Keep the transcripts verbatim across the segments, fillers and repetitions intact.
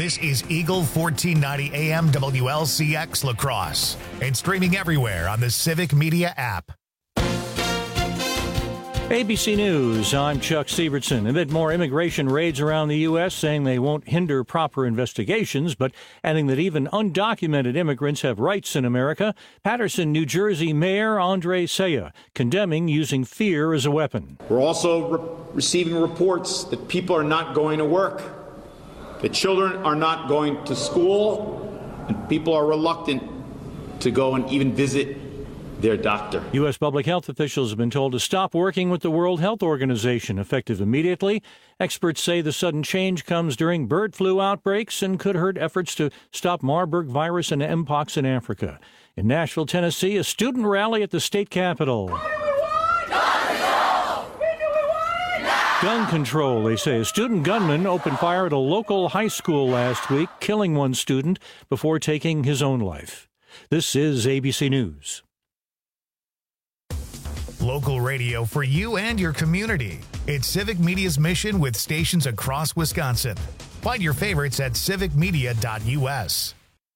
This is Eagle fourteen ninety A M W L C X La Crosse and streaming everywhere on the Civic Media app. A B C News, I'm Chuck Sievertson. Amid more immigration raids around the U S, saying they won't hinder proper investigations, but adding that even undocumented immigrants have rights in America, Paterson, New Jersey Mayor Andre Saya condemning using fear as a weapon. We're also re- receiving reports that people are not going to work, that children are not going to school, and people are reluctant to go and even visit their doctor. U S public health officials have been told to stop working with the World Health Organization effective immediately. Experts say the sudden change comes during bird flu outbreaks and could hurt efforts to stop Marburg virus and Mpox in Africa. In Nashville, Tennessee, a student rally at the state capitol. What do we want? Gun control! When do we want it? Gun control, they say. A student gunman opened fire at a local high school last week, killing one student before taking his own life. This is A B C News. Local radio for you and your community. It's Civic Media's mission with stations across Wisconsin. Find your favorites at civic media dot U S.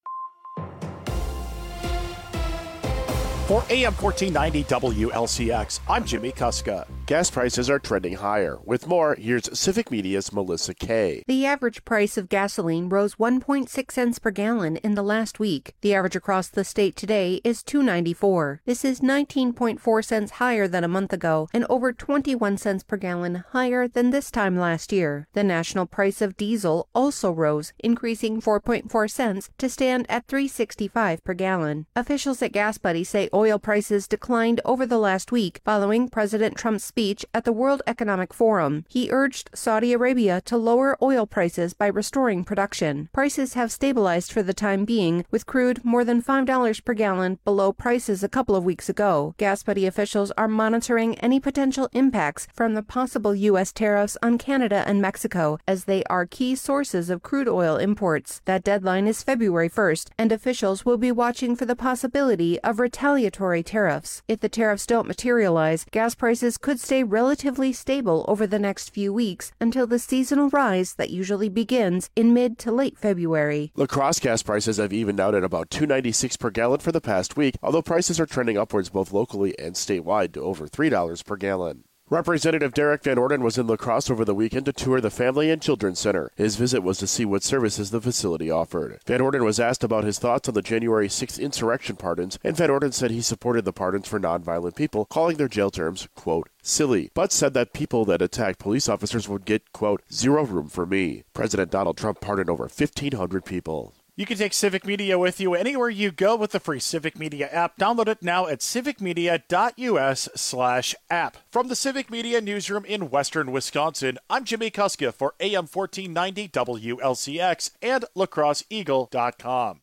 For A M fourteen ninety W L C X, I'm Jimmy Kuska. Gas prices are trending higher. With more, here's Civic Media's Melissa Kay. The average price of gasoline rose one point six cents per gallon in the last week. The average across the state today is two dollars and ninety-four cents. This is nineteen point four cents higher than a month ago and over twenty-one cents per gallon higher than this time last year. The national price of diesel also rose, increasing four point four cents to stand at three dollars and sixty-five cents per gallon. Officials at Gas Buddy say oil prices declined over the last week following President Trump's speech at the World Economic Forum. He urged Saudi Arabia to lower oil prices by restoring production. Prices have stabilized for the time being, with crude more than five dollars per gallon below prices a couple of weeks ago. Gas Buddy officials are monitoring any potential impacts from the possible U S tariffs on Canada and Mexico, as they are key sources of crude oil imports. That deadline is February first, and officials will be watching for the possibility of retaliatory tariffs. If the tariffs don't materialize, gas prices could stay relatively stable over the next few weeks until the seasonal rise that usually begins in mid to late February. La Crosse gas prices have evened out at about two dollars and ninety-six cents per gallon for the past week, although prices are trending upwards both locally and statewide to over three dollars per gallon. Representative Derek Van Orden was in La Crosse over the weekend to tour the Family and Children's Center. His visit was to see what services the facility offered. Van Orden was asked about his thoughts on the January sixth insurrection pardons, and Van Orden said he supported the pardons for nonviolent people, calling their jail terms, quote, silly, but said that people that attacked police officers would get, quote, zero room for me. President Donald Trump pardoned over fifteen hundred people. You can take Civic Media with you anywhere you go with the free Civic Media app. Download it now at civic media dot U S slash app. From the Civic Media newsroom in Western Wisconsin, I'm Jimmy Kuska for A M fourteen ninety W L C X and La Crosse Eagle dot com.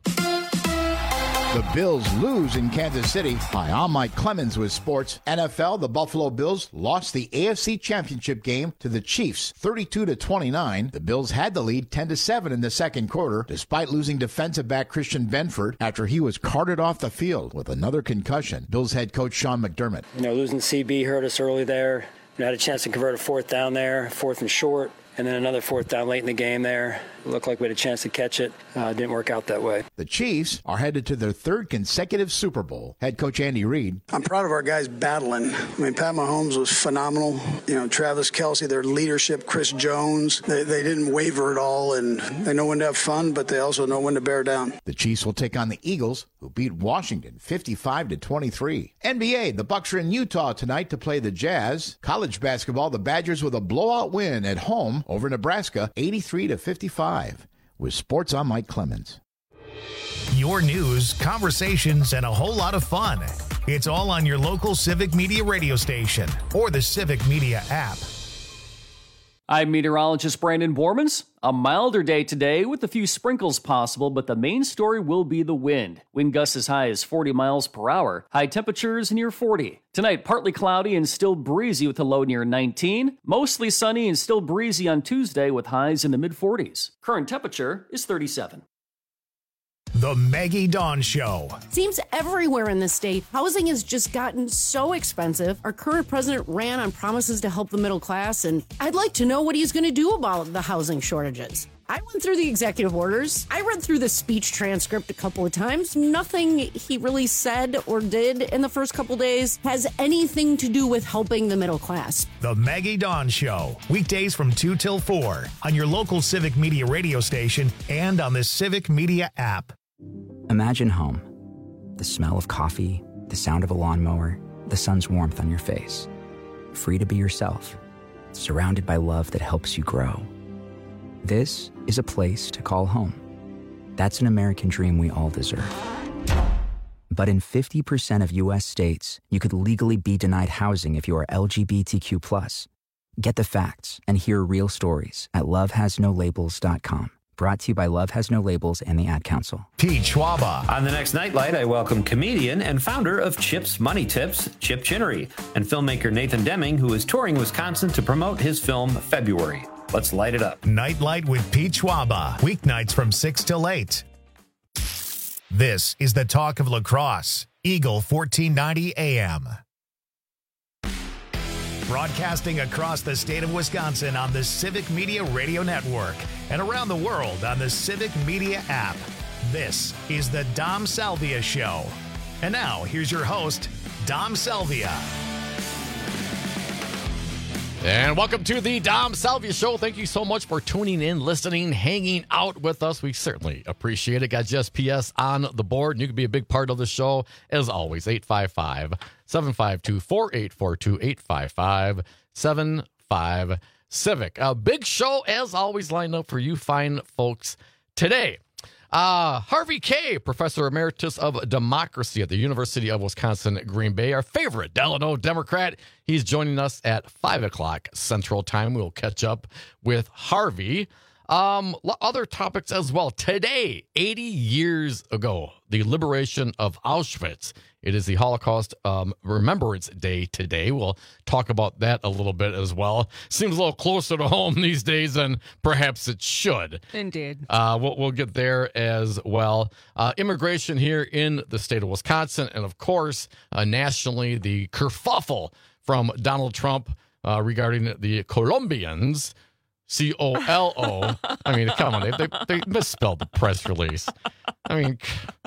The Bills lose in Kansas City. Hi, I'm Mike Clemens with sports. N F L, the Buffalo Bills lost the A F C Championship game to the Chiefs, thirty-two to twenty-nine. The Bills had the lead ten to seven in the second quarter, despite losing defensive back Christian Benford after he was carted off the field with another concussion. Bills head coach Sean McDermott. You know, losing C B hurt us early there. We had a chance to convert a fourth down there, fourth and short, and then another fourth down late in the game there. It looked like we had a chance to catch it. Uh, didn't work out that way. The Chiefs are headed to their third consecutive Super Bowl. Head coach Andy Reid. I'm proud of our guys battling. I mean, Pat Mahomes was phenomenal. You know, Travis Kelce, their leadership, Chris Jones, they, they didn't waver at all, and they know when to have fun, but they also know when to bear down. The Chiefs will take on the Eagles, who beat Washington fifty-five to twenty-three. N B A, the Bucks are in Utah tonight to play the Jazz. College basketball, the Badgers with a blowout win at home over Nebraska, eighty-three to fifty-five. With sports, I'm Mike Clemens. Your news, conversations, and a whole lot of fun. It's all on your local Civic Media radio station or the Civic Media app. I'm meteorologist Brandon Bormans. A milder day today with a few sprinkles possible, but the main story will be the wind. Wind gusts as high as forty miles per hour. High temperatures near forty. Tonight, partly cloudy and still breezy with a low near nineteen. Mostly sunny and still breezy on Tuesday with highs in the mid-forties. Current temperature is thirty-seven. The Maggie Dawn Show. Seems everywhere in the state, housing has just gotten so expensive. Our current president ran on promises to help the middle class, and I'd like to know what he's going to do about the housing shortages. I went through the executive orders. I read through the speech transcript a couple of times. Nothing he really said or did in the first couple days has anything to do with helping the middle class. The Maggie Dawn Show, weekdays from two till four on your local Civic Media radio station and on the Civic Media app. Imagine home. The smell of coffee, the sound of a lawnmower, the sun's warmth on your face. Free to be yourself, surrounded by love that helps you grow. This is a place to call home. That's an American dream we all deserve. But in fifty percent of U S states, you could legally be denied housing if you are L G B T Q plus. Get the facts and hear real stories at love has no labels dot com. Brought to you by Love Has No Labels and the Ad Council. Pete Schwaba. On the next Nightlight, I welcome comedian and founder of Chip's Money Tips, Chip Chinnery, and filmmaker Nathan Deming, who is touring Wisconsin to promote his film February. Let's light it up. Nightlight with Pete Schwaba. Weeknights from six till eight. This is the talk of lacrosse. Eagle fourteen ninety A M. Broadcasting across the state of Wisconsin on the Civic Media Radio Network and around the world on the Civic Media app. This is the Dom Salvia Show. And now, here's your host, Dom Salvia. And welcome to the Dom Salvia Show. Thank you so much for tuning in, listening, hanging out with us. We certainly appreciate it. Got just P S on the board, and you can be a big part of the show. As always, eight five five, seven five two, four eight four two, eight five five, seven five Civic. A big show, as always, lined up for you fine folks today. Uh, Harvey Kaye, Professor Emeritus of Democracy at the University of Wisconsin-Green Bay, our favorite Delano Democrat. He's joining us at five o'clock Central Time. We'll catch up with Harvey. Um, other topics as well. Today, eighty years ago, the liberation of Auschwitz. It is the Holocaust um, Remembrance Day today. We'll talk about that a little bit as well. Seems a little closer to home these days than perhaps it should. Indeed. Uh, we'll, we'll get there as well. Uh, immigration here in the state of Wisconsin, and of course, uh, nationally, the kerfuffle from Donald Trump uh, regarding the Colombians. C O L O. I mean, come on, they, they they misspelled the press release. I mean,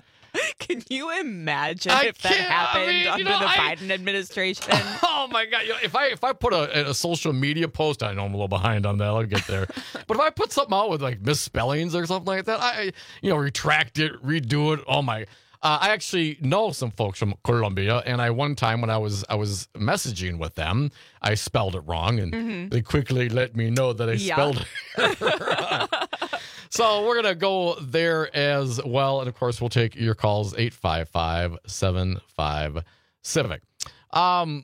can you imagine I if that happened I mean, under know, the I, Biden administration? Oh my God! You know, if I if I put a, a social media post, I know I'm a little behind on that. I'll get there. But if I put something out with like misspellings or something like that, I you know retract it, redo it. Oh my. Uh, I actually know some folks from Colombia, and I one time when I was I was messaging with them, I spelled it wrong, and mm-hmm. they quickly let me know that I yeah. spelled it. So we're gonna go there as well, and of course we'll take your calls eight five five, seven five Civic. Um,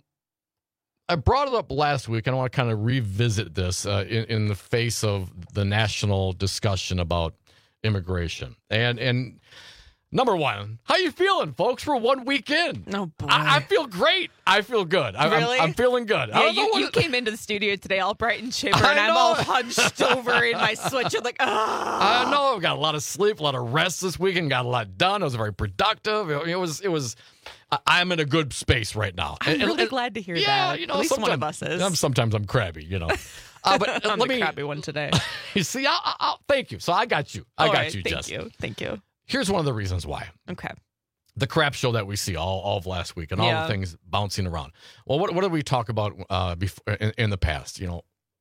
I brought it up last week, and I want to kind of revisit this uh, in, in the face of the national discussion about immigration, and and. Number one, how you feeling, folks, for one weekend? Oh, boy. I, I feel great. I feel good. I, really? I'm, I'm feeling good. Yeah, you, you came into the studio today all bright and chipper, and I'm all hunched over in my sweatshirt like, ah. I know. I've got a lot of sleep, a lot of rest this weekend, got a lot done. I was very productive. It was, it was, I'm in a good space right now. I'm and, really and, glad to hear yeah, that. You know, At least one of us is. I'm, sometimes I'm crabby, you know. Uh, but I'm let the me, crabby one today. You see, I'll, I'll, thank you. So I got you. I all got right, you, thank Jess. Thank you. Thank you. Here's one of the reasons why. Okay. The crap show that we see all, all of last week and all yeah. the things bouncing around. Well, what what did we talk about uh, before in, in the past? You know,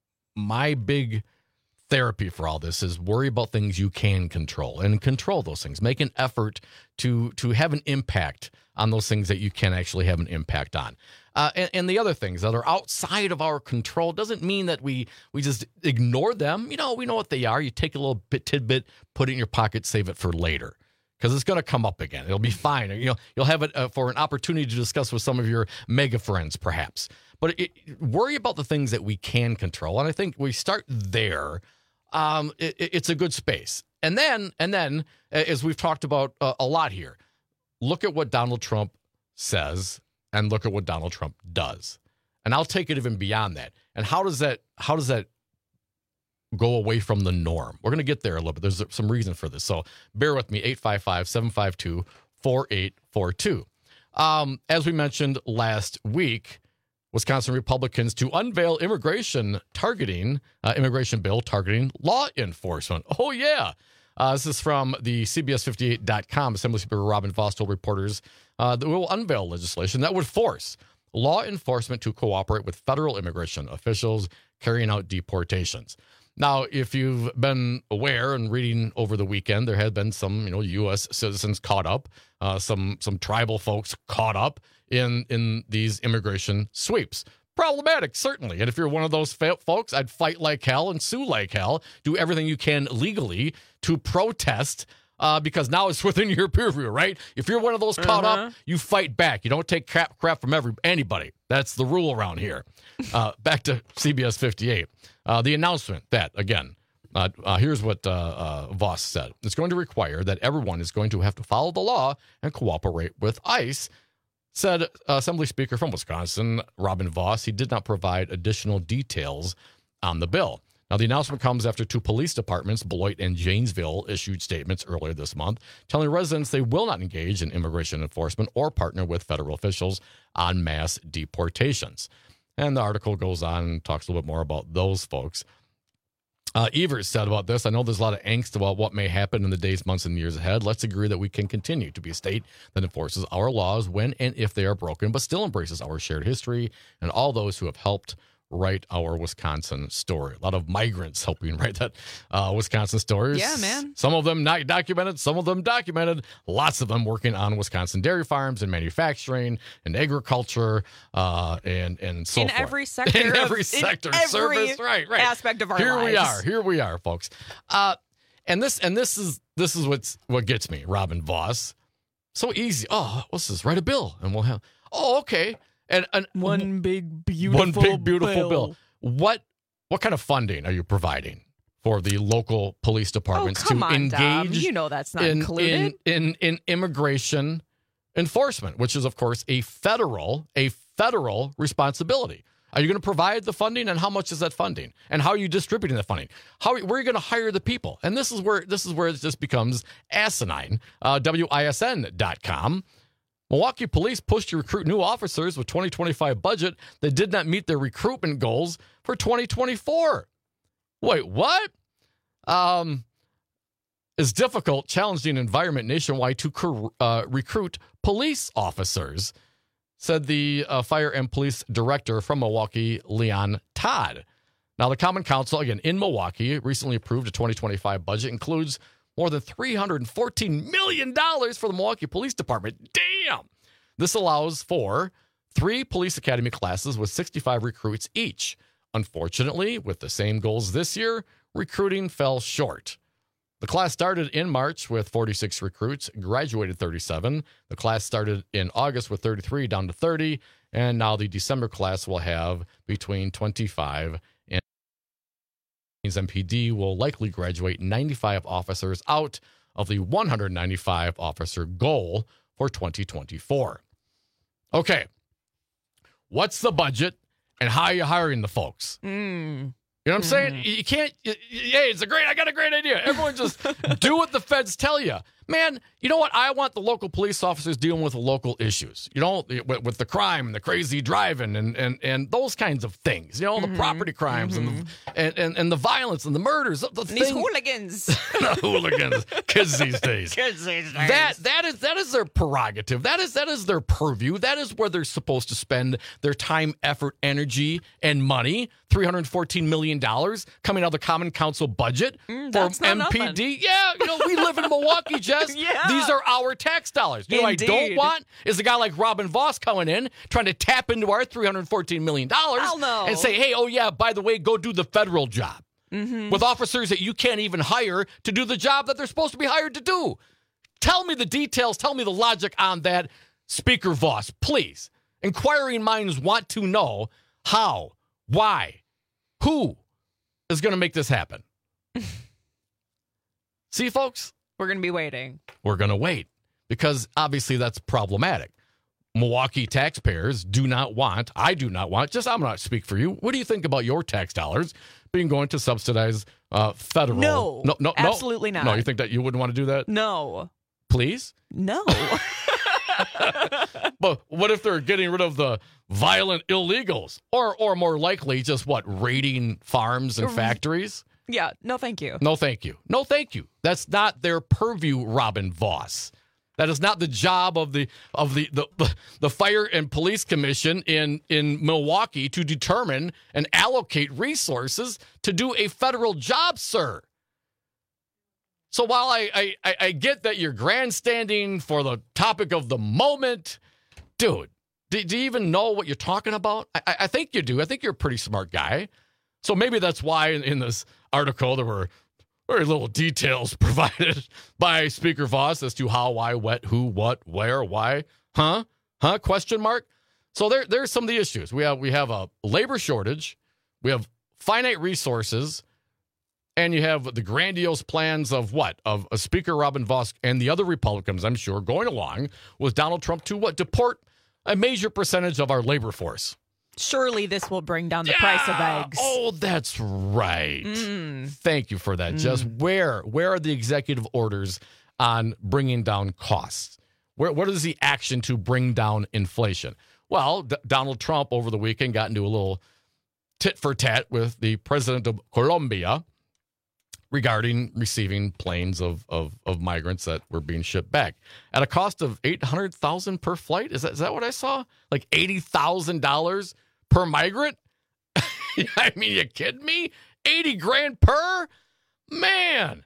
my big therapy for all this is worry about things you can control and control those things. Make an effort to to have an impact on those things that you can actually have an impact on. Uh, and, and the other things that are outside of our control doesn't mean that we we just ignore them. You know, we know what they are. You take a little bit tidbit, put it in your pocket, save it for later. Because it's going to come up again. It'll be fine. You know, you'll have it uh, for an opportunity to discuss with some of your mega friends, perhaps. But it, worry about the things that we can control, and I think we start there. Um, it, it's a good space, and then, and then, as we've talked about uh, a lot here, look at what Donald Trump says, and look at what Donald Trump does, and I'll take it even beyond that. And how does that? How does that? Go away from the norm? We're going to get there a little bit. There's some reason for this. So bear with me, eight five five, seven five two, four eight four two. Um, as we mentioned last week, Wisconsin Republicans to unveil immigration targeting, uh, immigration bill targeting law enforcement. Oh, yeah. Uh, this is from the C B S fifty-eight dot com. Assembly Speaker Robin Vos told reporters uh, that we will unveil legislation that would force law enforcement to cooperate with federal immigration officials carrying out deportations. Now, if you've been aware and reading over the weekend, there had been some, you know, U S citizens caught up, uh, some some tribal folks caught up in in these immigration sweeps. Problematic, certainly. And if you're one of those fa- folks, I'd fight like hell and sue like hell. Do everything you can legally to protest uh, because now it's within your purview, right? If you're one of those caught Uh-huh. up, you fight back. You don't take crap crap from every anybody. That's the rule around here. Uh, back to C B S fifty-eight. Uh, the announcement that, again, uh, uh, here's what uh, uh, Voss said. It's going to require that everyone is going to have to follow the law and cooperate with ICE, said uh, Assembly Speaker from Wisconsin, Robin Vos. He did not provide additional details on the bill. Now, the announcement comes after two police departments, Beloit and Janesville, issued statements earlier this month telling residents they will not engage in immigration enforcement or partner with federal officials on mass deportations. And the article goes on and talks a little bit more about those folks. Uh, Evers said about this, I know there's a lot of angst about what may happen in the days, months, and years ahead. Let's agree that we can continue to be a state that enforces our laws when and if they are broken, but still embraces our shared history and all those who have helped write our Wisconsin story. A lot of migrants helping write that uh, Wisconsin stories. Yeah, man. Some of them not documented, some of them documented. Lots of them working on Wisconsin dairy farms and manufacturing and agriculture uh, and and so in forth. every sector, in of- every sector, in every service, right, right, aspect of our here lives. we are, here we are, folks. Uh, and this and this is this is what's what gets me, Robin Vos. So easy. Oh, what's this? Write a bill, and we'll have. Oh, okay. And, and one big beautiful one big beautiful bill. bill. What what kind of funding are you providing for the local police departments oh, come to on, engage? Dom. You know that's not in, included. in in in immigration enforcement, which is of course a federal a federal responsibility. Are you going to provide the funding, and how much is that funding, and how are you distributing the funding? How where are you going to hire the people? And this is where this is where it just becomes asinine. Uh, W I S N dot com. Milwaukee police pushed to recruit new officers with twenty twenty-five budget that did not meet their recruitment goals for twenty twenty-four. Wait, what? Um, it's difficult, challenging environment nationwide to uh, recruit police officers, said the uh, fire and police director from Milwaukee, Leon Todd. Now, the Common Council, again, in Milwaukee, recently approved a twenty twenty-five budget, includes more than three hundred fourteen million dollars for the Milwaukee Police Department. Damn! This allows for three police academy classes with sixty-five recruits each. Unfortunately, with the same goals this year, recruiting fell short. The class started in March with forty-six recruits, graduated thirty-seven. The class started in August with thirty-three, down to thirty. And now the December class will have between twenty-five and M P D will likely graduate ninety-five officers out of the one hundred ninety-five officer goal for twenty twenty-four. Okay, what's the budget and how are you hiring the folks? Mm. You know what I'm saying? You can't, you, hey, it's a great, I got a great idea. Everyone just do what the feds tell you. Man, you know what? I want the local police officers dealing with the local issues, you know, with, with the crime and the crazy driving and, and, and those kinds of things, you know, Mm-hmm. the property crimes mm-hmm. and, the, and, and and the violence and the murders. The And thing, these hooligans. the hooligans, kids these days. Kids these days. That that is that is their prerogative. That is that is their purview. That is where they're supposed to spend their time, effort, energy, and money. three hundred fourteen million dollars coming out of the Common Council budget Mm, for that's not M P D. nothing. Yeah, you know, we live in Milwaukee, Jess. Yeah. These are our tax dollars. You know what I don't Indeed. want is a guy like Robin Vos coming in trying to tap into our three hundred fourteen million dollars Hell no. and say, hey, oh yeah, by the way, go do the federal job. Mm-hmm. With officers that you can't even hire to do the job that they're supposed to be hired to do. Tell me the details. Tell me the logic on that, Speaker Vos, please. Inquiring minds want to know how, why, who is going to make this happen. See, folks? We're going to be waiting. We're going to wait because obviously that's problematic. Milwaukee taxpayers do not want, I do not want, just I'm not speak for you. What do you think about your tax dollars being going to subsidize uh, federal? No, no, no, absolutely no. not. No, you think that you wouldn't want to do that? No. Please? No. But what if they're getting rid of the violent illegals? Or, or more likely, just what, raiding farms and factories? Yeah, no thank you. No thank you. No thank you. That's not their purview, Robin Voss. That is not the job of the of the, the, the, the Fire and Police Commission in, in Milwaukee to determine and allocate resources to do a federal job, sir. So while I, I, I get that you're grandstanding for the topic of the moment, dude, do, do you even know what you're talking about? I, I think you do. I think you're a pretty smart guy. So maybe that's why in, in this article there were very little details provided by Speaker Voss as to how, why, what, who, what, where, why, huh, huh? Question mark. So there, there's some of the issues. We have we have a labor shortage, we have finite resources, and you have the grandiose plans of what of a Speaker Robin Voss and the other Republicans, I'm sure, going along with Donald Trump to what deport a major percentage of our labor force. Surely this will bring down the yeah. price of eggs. Oh, that's right. Mm. Thank you for that. Mm. Just where where are the executive orders on bringing down costs? Where what is the action to bring down inflation? Well, D- Donald Trump over the weekend got into a little tit for tat with the president of Colombia regarding receiving planes of, of, of migrants that were being shipped back at a cost of eight hundred thousand dollars per flight. Is that is that what I saw? Like eighty thousand dollars per migrant? I mean, you kidding me? eighty grand per? Man.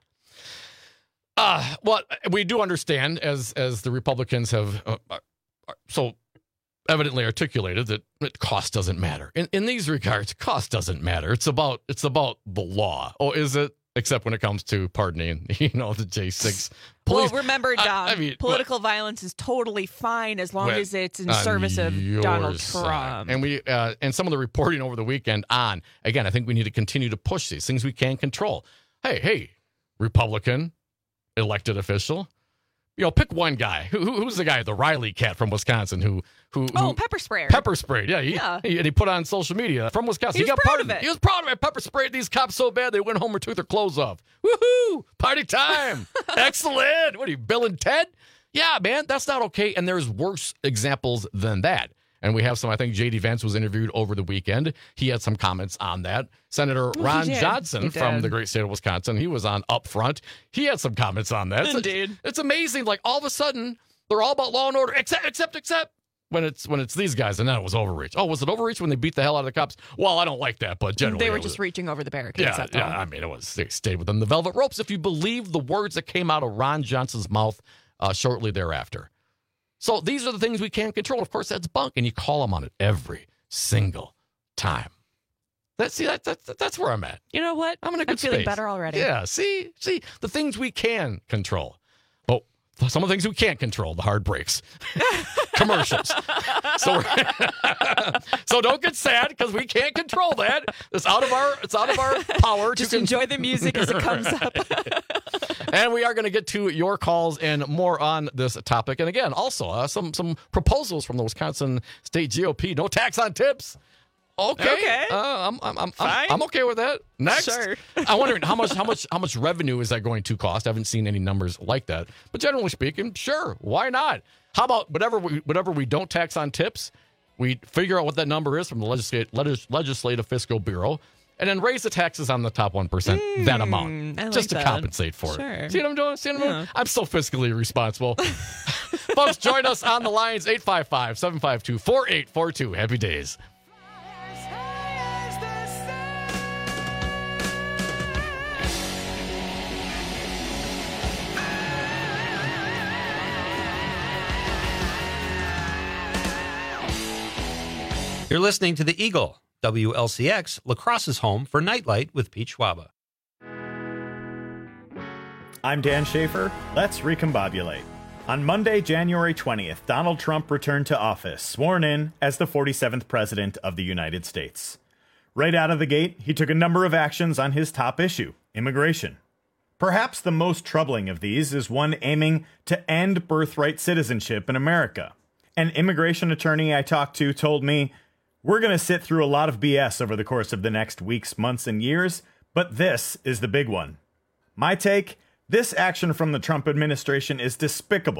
Uh, well, we do understand, as as the Republicans have uh, uh, so evidently articulated, that, that cost doesn't matter. In in these regards, cost doesn't matter. It's about it's about the law. Oh, is it? Except when it comes to pardoning, you know, the J six police. Well, remember, Dom, I, I mean, political but, violence is totally fine as long as it's in service of Donald Trump. Side. And we uh, and some of the reporting over the weekend on, again, I think we need to continue to push these things we can control. Hey, hey, Republican elected official, you know, pick one guy. Who, who's the guy, the Riley cat from Wisconsin who who, who oh pepper sprayer pepper sprayed? Yeah, he, yeah. He, and he put on social media from Wisconsin. He, he was got proud part of it. He was proud of it. Pepper sprayed these cops so bad they went home and took their clothes off. Woohoo! Party time! Excellent. What are you, Bill and Ted? Yeah, man, that's not okay. And there's worse examples than that. And we have some. I think J D Vance was interviewed over the weekend. He had some comments on that. Senator Ron Johnson from the great state of Wisconsin, he was on Upfront. He had some comments on that. Indeed. It's, it's amazing. Like all of a sudden, they're all about law and order, except, except, except when it's when it's these guys, and then it was overreach. Oh, was it overreach when they beat the hell out of the cops? Well, I don't like that, but generally they were was, just reaching over the barricades. Yeah, yeah. All. I mean, it was they stayed within the velvet ropes. If you believe the words that came out of Ron Johnson's mouth uh, shortly thereafter. So these are the things we can't control. Of course, that's bunk, and you call them on it every single time. That see that, that, that that's where I'm at. You know what? I'm in a good I'm feeling space. better already. Yeah. See, see the things we can control. Oh, some of the things we can't control. The hard breaks, commercials. So, so don't get sad because we can't control that. It's out of our it's out of our power. Just to enjoy the music as it comes up. And we are going to get to your calls and more on this topic. And again, also uh, some some proposals from the Wisconsin State G O P. No tax on tips. Okay, okay. Uh, I'm, I'm, I'm, I'm, I'm okay with that. Next, sure. I'm wondering how much, how much, how much revenue is that going to cost? I haven't seen any numbers like that, but generally speaking, sure, why not? How about whatever we, whatever we don't tax on tips, we figure out what that number is from the legislative, legislative fiscal bureau, and then raise the taxes on the top one percent mm, that amount, like just to that. compensate for sure. it. See what I'm doing? See what I'm doing? Yeah. I'm so fiscally responsible. Folks, join us on the lines eight five five, seven five two, four eight four two. Happy days. You're listening to The Eagle, W L C X, La Crosse's home for Nightlight with Pete Schwaba. I'm Dan Schaefer. Let's recombobulate. On Monday, January twentieth, Donald Trump returned to office, sworn in as the forty-seventh President of the United States. Right out of the gate, he took a number of actions on his top issue, immigration. Perhaps the most troubling of these is one aiming to end birthright citizenship in America. An immigration attorney I talked to told me, "We're going to sit through a lot of B S over the course of the next weeks, months, and years, but this is the big one." My take? This action from the Trump administration is despicable,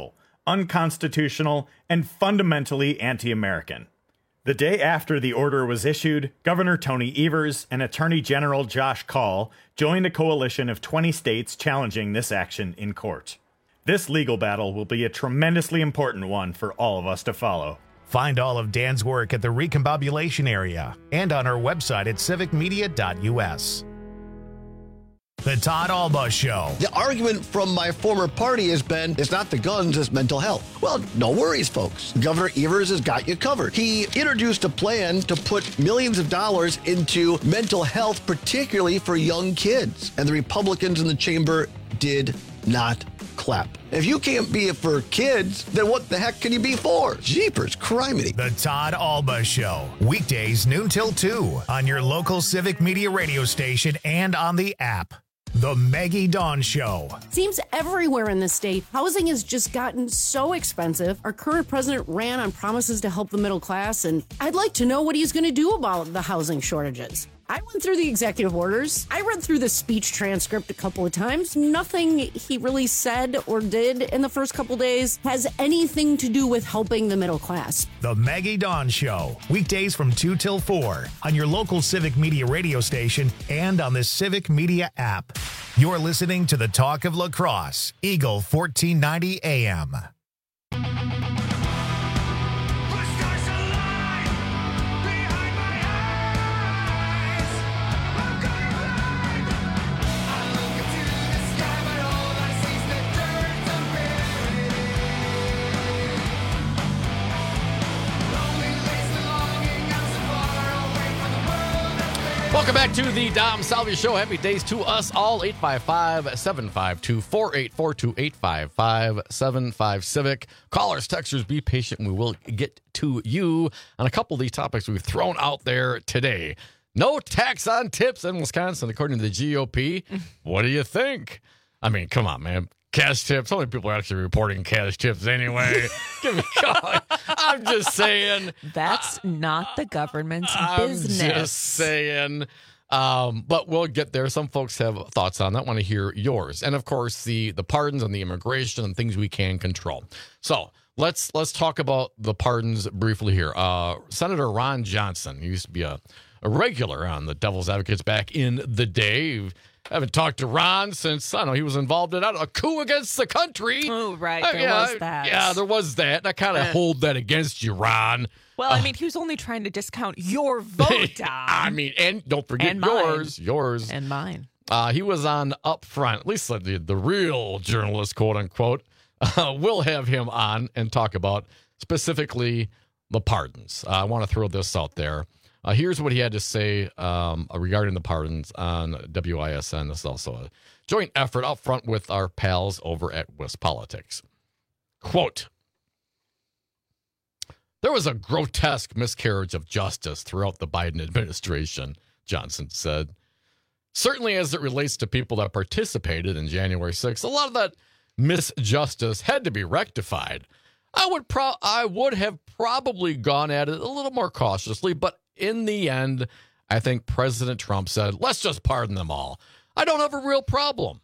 unconstitutional, and fundamentally anti-American. The day after the order was issued, Governor Tony Evers and Attorney General Josh Kaul joined a coalition of twenty states challenging this action in court. This legal battle will be a tremendously important one for all of us to follow. Find all of Dan's work at the Recombobulation Area and on our website at civic media dot u s. The Todd Alba Show. The argument from my former party has been, it's not the guns, it's mental health. Well, no worries, folks. Governor Evers has got you covered. He introduced a plan to put millions of dollars into mental health, particularly for young kids. And the Republicans in the chamber did not clap. If you can't be it for kids, then what the heck can you be for? Jeepers, criminy. The Todd Alba Show. Weekdays noon till two on your local Civic Media radio station and on the app. The Maggie Dawn Show. Seems everywhere in the state, housing has just gotten so expensive. Our current president ran on promises to help the middle class, and I'd like to know what he's going to do about the housing shortages. I went through the executive orders. I read through the speech transcript a couple of times. Nothing he really said or did in the first couple days has anything to do with helping the middle class. The Maggie Dawn Show. Weekdays from two till four on your local Civic Media radio station and on the Civic Media app. You're listening to the Talk of La Crosse, Eagle fourteen ninety A M. Welcome back to the Dom Salvia Show. Happy days to us all. eight five five, seven five two, four eight four two, eight five five, seven five Civic. Callers, texters, be patient. We will get to you on a couple of these topics we've thrown out there today. No tax on tips in Wisconsin, according to the G O P. What do you think? I mean, come on, man. Cash tips. How many people are actually reporting cash tips anyway? Give me a call. I'm just saying. That's not the government's I'm business. I'm just saying. Um, but we'll get there. Some folks have thoughts on that. Want to hear yours. And, of course, the the pardons and the immigration and things we can control. So let's let's talk about the pardons briefly here. Uh, Senator Ron Johnson, he used to be a, a regular on the Devil's Advocates back in the day. I haven't talked to Ron since, I don't know, he was involved in a coup against the country. Oh, right. Uh, There yeah, was that. Yeah, there was that. And I kind of Uh. hold that against you, Ron. Well, I mean, he was only trying to discount your vote, Dom. I mean, and don't forget And mine. yours. Yours. And mine. Uh, he was on Up Front, at least the, the real journalist, quote unquote. Uh, we'll have him on and talk about specifically the pardons. Uh, I want to throw this out there. Uh, here's what he had to say um, regarding the pardons on W I S N. This is also a joint effort up front with our pals over at WisPolitics. Quote, there was a grotesque miscarriage of justice throughout the Biden administration, Johnson said. Certainly as it relates to people that participated in January sixth, a lot of that misjustice had to be rectified. I would pro- I would have probably gone at it a little more cautiously, but in the end, I think President Trump said, let's just pardon them all. I don't have a real problem.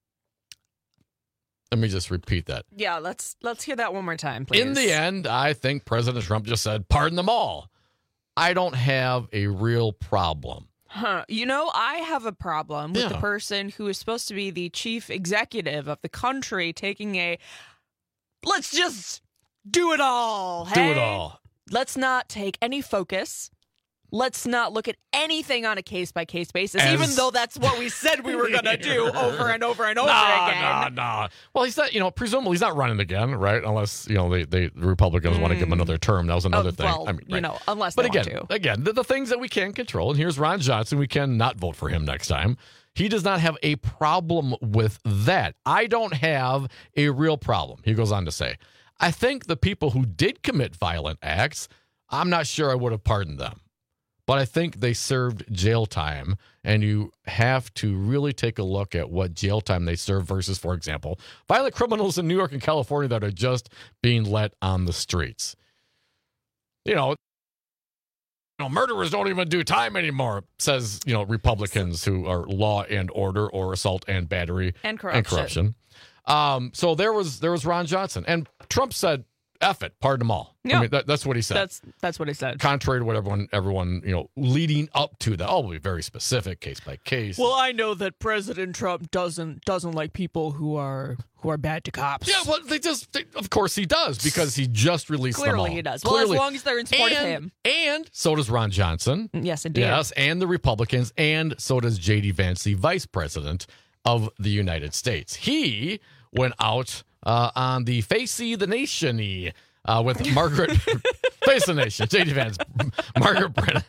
Let me just repeat that. Yeah, let's let's hear that one more time, please. In the end, I think President Trump just said, pardon them all. I don't have a real problem. Huh. You know, I have a problem with Yeah. the person who is supposed to be the chief executive of the country taking a, let's just do it all. Do Hey? it all. Let's not take any focus. Let's not look at anything on a case-by-case basis, As- even though that's what we said we were going to do over and over and over Nah, again. nah, nah. Well, he's not, you know, presumably he's not running again, right? Unless, you know, they, they the Republicans want to give him another term. That was another Oh, thing. well, I mean, you right. know, unless But they again, want to. again, the, the things that we can control, and here's Ron Johnson, we can not vote for him next time. He does not have a problem with that. I don't have a real problem, he goes on to say. I think the people who did commit violent acts, I'm not sure I would have pardoned them. But I think they served jail time, and you have to really take a look at what jail time they serve versus, for example, violent criminals in New York and California that are just being let on the streets. You know, you know, murderers don't even do time anymore, says, you know, Republicans who are law and order or assault and battery And corruption. And corruption. Um, so there was there was Ron Johnson, and Trump said, "F it, pardon them all." Yeah. I mean, that, that's what he said. That's that's what he said. Contrary to what everyone, everyone, you know, leading up to that, I'll be very specific, case by case. Well, I know that President Trump doesn't doesn't like people who are who are bad to cops. Yeah, well, they just, they, of course he does, because he just released them all. Clearly he does. Well, Clearly. as long as they're in support and, of him. And so does Ron Johnson. Yes, indeed. Yes, and the Republicans, and so does J D Vance, the vice president of the United States. He went out uh, on the Facey the Nation-y uh, with Margaret, Face the Nation, J D Vance, Margaret Brennan.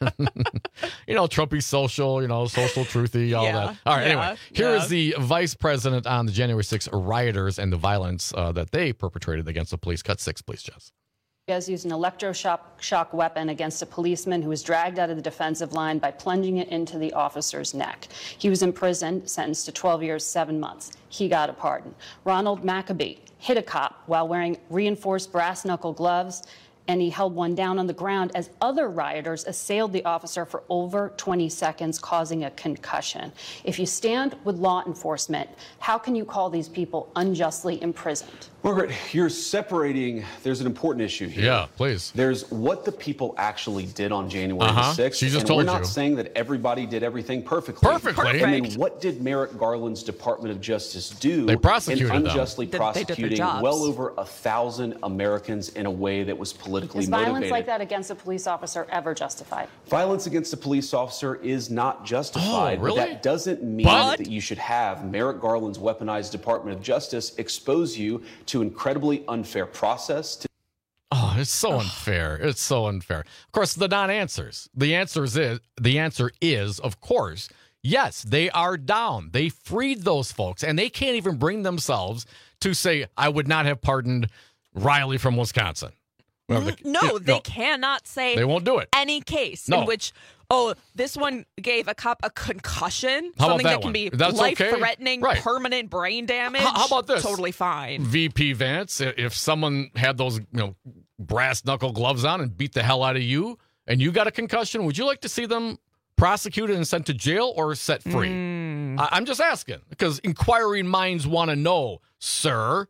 You know, Trumpy social, you know, social truthy, all Yeah, that. All right, yeah, anyway, here yeah. is the vice president on the January sixth rioters and the violence uh, that they perpetrated against the police. Cut six, please, Jess. Has used an electroshock shock weapon against a policeman who was dragged out of the defensive line by plunging it into the officer's neck. He was imprisoned, sentenced to twelve years, seven months. He got a pardon. Ronald Maccabee hit a cop while wearing reinforced brass knuckle gloves, and he held one down on the ground as other rioters assailed the officer for over twenty seconds, causing a concussion. If you stand with law enforcement, how can you call these people unjustly imprisoned? Margaret, you're separating, there's an important issue here. Yeah, please. There's what the people actually did on January Uh-huh. the sixth. She just and told we're not you. saying that everybody did everything perfectly. Perfectly. And then what did Merrick Garland's Department of Justice do They prosecuted in them. unjustly They- they did their prosecuting jobs. well over a thousand Americans in a way that was politically Is motivated? violence like that against a police officer ever justified? Violence against a police officer is not justified. Oh, really? But that doesn't mean But- that you should have Merrick Garland's weaponized Department of Justice expose you to incredibly unfair process. To- Oh, it's so unfair. It's so unfair. Of course, the non-answers. The answers is the answer is, of course, yes, they are down. They freed those folks, and they can't even bring themselves to say, I would not have pardoned Riley from Wisconsin. Whatever the- No, you- they cannot say They won't do it. any case No. in which, oh, this one gave a cop a concussion, How about something that that can one? be That's okay? life-threatening, Right. permanent brain damage. How, how about this? Totally fine. V P Vance, i- if someone had those, you know, brass knuckle gloves on and beat the hell out of you, and you got a concussion, would you like to see them prosecuted and sent to jail or set free? Mm. I- I'm just asking, because inquiring minds want to know, sir.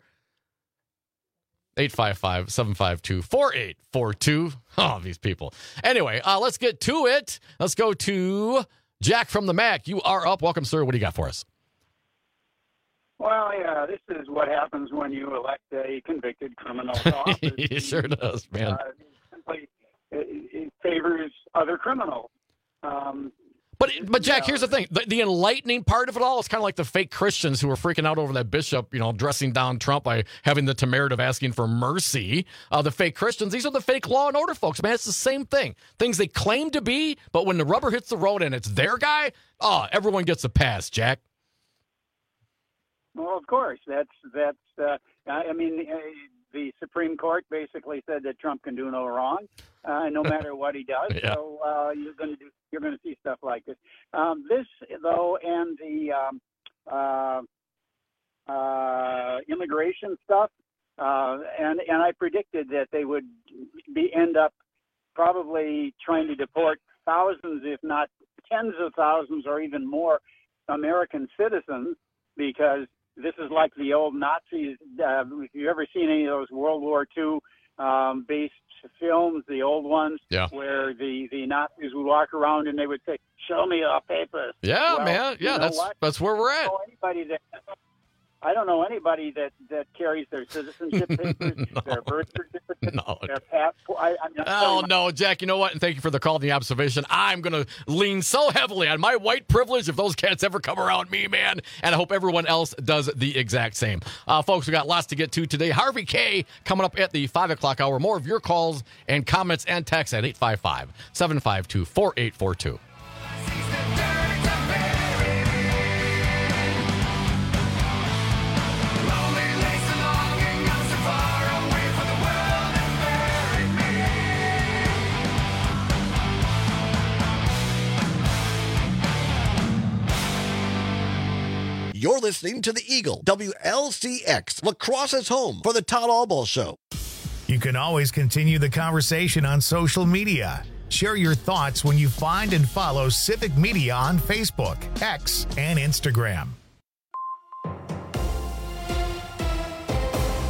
eight five five, seven five two, four eight four two. Oh, these people. Anyway, uh, let's get to it. Let's go to Jack from the Mac. You are up. Welcome, sir. What do you got for us? Well, yeah, this is what happens when you elect a convicted criminal to office. It sure does, man. Uh, simply, it, it favors other criminals. Um, But but Jack, here's the thing: the, the enlightening part of it all is kind of like the fake Christians who were freaking out over that bishop, you know, dressing down Trump by having the temerity of asking for mercy. Uh, the fake Christians; these are the fake law and order folks, man. It's the same thing. Things they claim to be, but when the rubber hits the road and it's their guy, oh, everyone gets a pass, Jack. well, of course, that's that's. Uh, I I mean, uh, the Supreme Court basically said that Trump can do no wrong, uh, no matter what he does. Yeah. So uh, you're going to do. You're going to see stuff like this. Um, this, though, and the um, uh, uh, immigration stuff, uh, and and I predicted that they would be end up probably trying to deport thousands, if not tens of thousands, or even more American citizens, because this is like the old Nazis. Uh, if you've ever seen any of those World War Two um, based films, the old ones, Yeah. where the, the Nazis would walk around and they would say, "Show me your papers." Yeah, Well, man. you Yeah, know that's what? that's where we're I at. don't know anybody that I don't know anybody that, that carries their citizenship papers, their birth certificate, No. their passport. I, I'm not Oh, no, Jack, you know what? And thank you for the call and the observation. I'm going to lean so heavily on my white privilege if those cats ever come around me, man. And I hope everyone else does the exact same. Uh, folks, we got lots to get to today. Harvey K coming up at the five o'clock hour. More of your calls and comments and texts at eight five five, seven five two, four eight four two. You're listening to The Eagle, W L C X, Lacrosse's home for the Todd Albaugh Show. You can always continue the conversation on social media. Share your thoughts when you find and follow Civic Media on Facebook, X, and Instagram.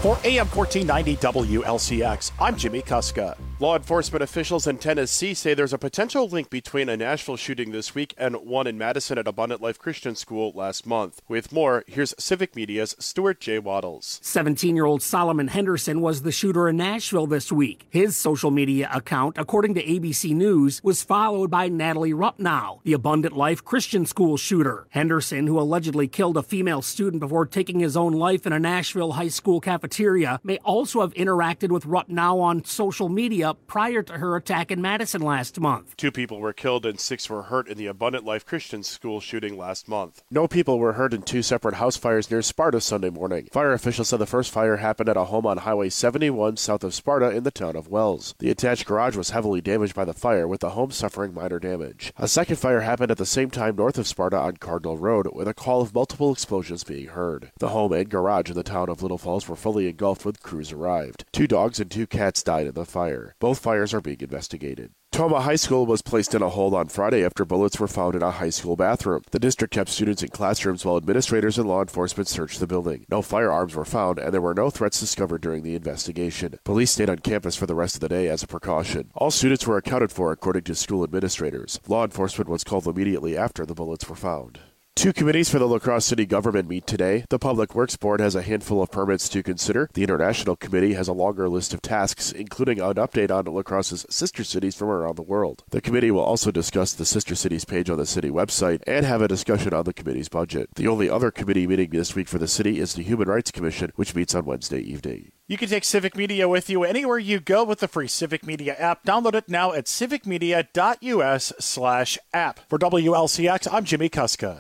For A M fourteen ninety W L C X, I'm Jimmy Kuska. Law enforcement officials in Tennessee say there's a potential link between a Nashville shooting this week and one in Madison at Abundant Life Christian School last month. With more, here's Civic Media's Stuart J. Waddles. seventeen-year-old Solomon Henderson was the shooter in Nashville this week. His social media account, according to A B C News, was followed by Natalie Rupnow, the Abundant Life Christian School shooter. Henderson, who allegedly killed a female student before taking his own life in a Nashville high school cafeteria, may also have interacted with Rupnow on social media prior to her attack in Madison last month. Two people were killed and six were hurt in the Abundant Life Christian School shooting last month. No people were hurt in two separate house fires near Sparta Sunday morning. Fire officials said the first fire happened at a home on Highway seventy-one south of Sparta in the town of Wells. The attached garage was heavily damaged by the fire, with the home suffering minor damage. A second fire happened at the same time north of Sparta on Cardinal Road, with a call of multiple explosions being heard. The home and garage in the town of Little Falls were fully engulfed when crews arrived. Two dogs and two cats died in the fire. Both fires are being investigated. Toma High School was placed in a hold on Friday after bullets were found in a high school bathroom. The district kept students in classrooms while administrators and law enforcement searched the building. No firearms were found, and there were no threats discovered during the investigation. Police stayed on campus for the rest of the day as a precaution. All students were accounted for, according to school administrators. Law enforcement was called immediately after the bullets were found. Two committees for the La Crosse City government meet today. The Public Works Board has a handful of permits to consider. The International Committee has a longer list of tasks, including an update on La Crosse's sister cities from around the world. The committee will also discuss the sister cities page on the city website and have a discussion on the committee's budget. The only other committee meeting this week for the city is the Human Rights Commission, which meets on Wednesday evening. You can take Civic Media with you anywhere you go with the free Civic Media app. Download it now at civicmedia.us slash app. For W L C X, I'm Jimmy Kuska.